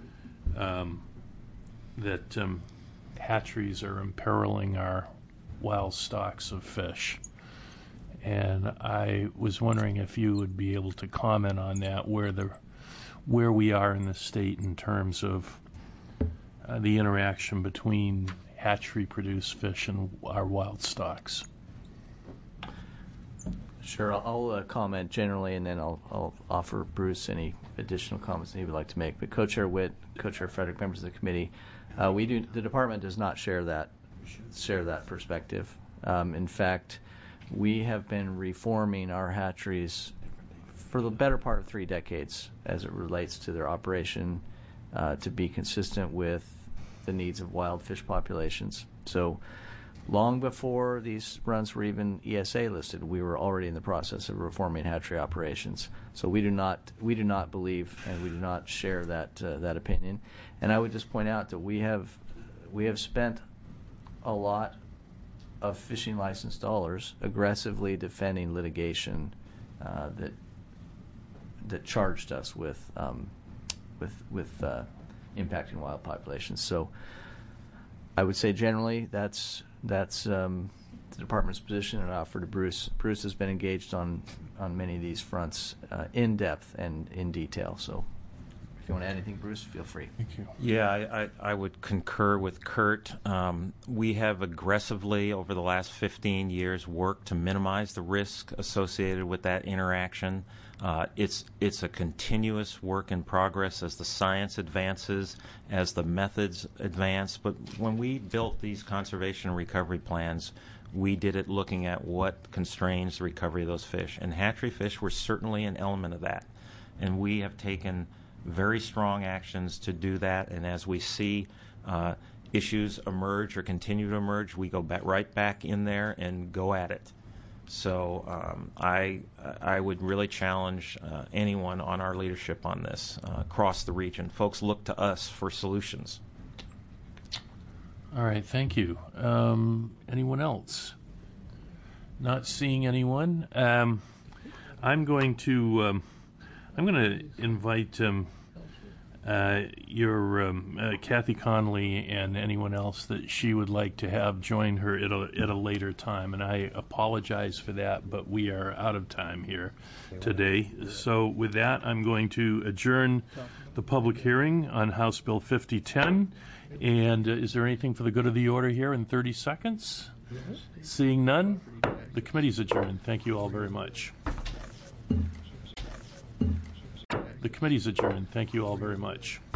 that hatcheries are imperiling our wild stocks of fish. And I was wondering if you would be able to comment on that, where we are in the state in terms of the interaction between hatchery-produced fish and our wild stocks. Sure, I'll comment generally, and then I'll offer Bruce any additional comments that he would like to make. But Co-Chair Witt, Co-Chair Frederick, members of the committee, the department does not share that perspective. In fact, we have been reforming our hatcheries for the better part of 3 decades as it relates to their operation to be consistent with the needs of wild fish populations. So long before these runs were even ESA listed, we were already in the process of reforming hatchery operations. So we do not believe, and we do not share that opinion. And I would just point out that we have spent a lot of fishing license dollars aggressively defending litigation that charged us with impacting wild populations. So I would say generally that's the department's position, and I offer to Bruce. Bruce has been engaged on many of these fronts in depth and in detail. So If you want to add anything, Bruce, feel free. Thank you. Yeah, I would concur with Kurt. We have aggressively, over the last 15 years, worked to minimize the risk associated with that interaction. It's a continuous work in progress as the science advances, as the methods advance. But when we built these conservation and recovery plans, we did it looking at what constrains the recovery of those fish. And hatchery fish were certainly an element of that. And we have taken very strong actions to do that. And as we see issues emerge or continue to emerge, we go right back in there and go at it. So I would really challenge anyone on our leadership on this across the region. Folks look to us for solutions. All right, thank you. Anyone else? Not seeing anyone. I'm going to invite your Kathy Conley and anyone else that she would like to have join her at a later time. And I apologize for that, but we are out of time here today. So with that, I'm going to adjourn the public hearing on House Bill 5010. And is there anything for the good of the order here in 30 seconds? Seeing none, the committee's adjourned. Thank you all very much. The committee's adjourned. Thank you all very much.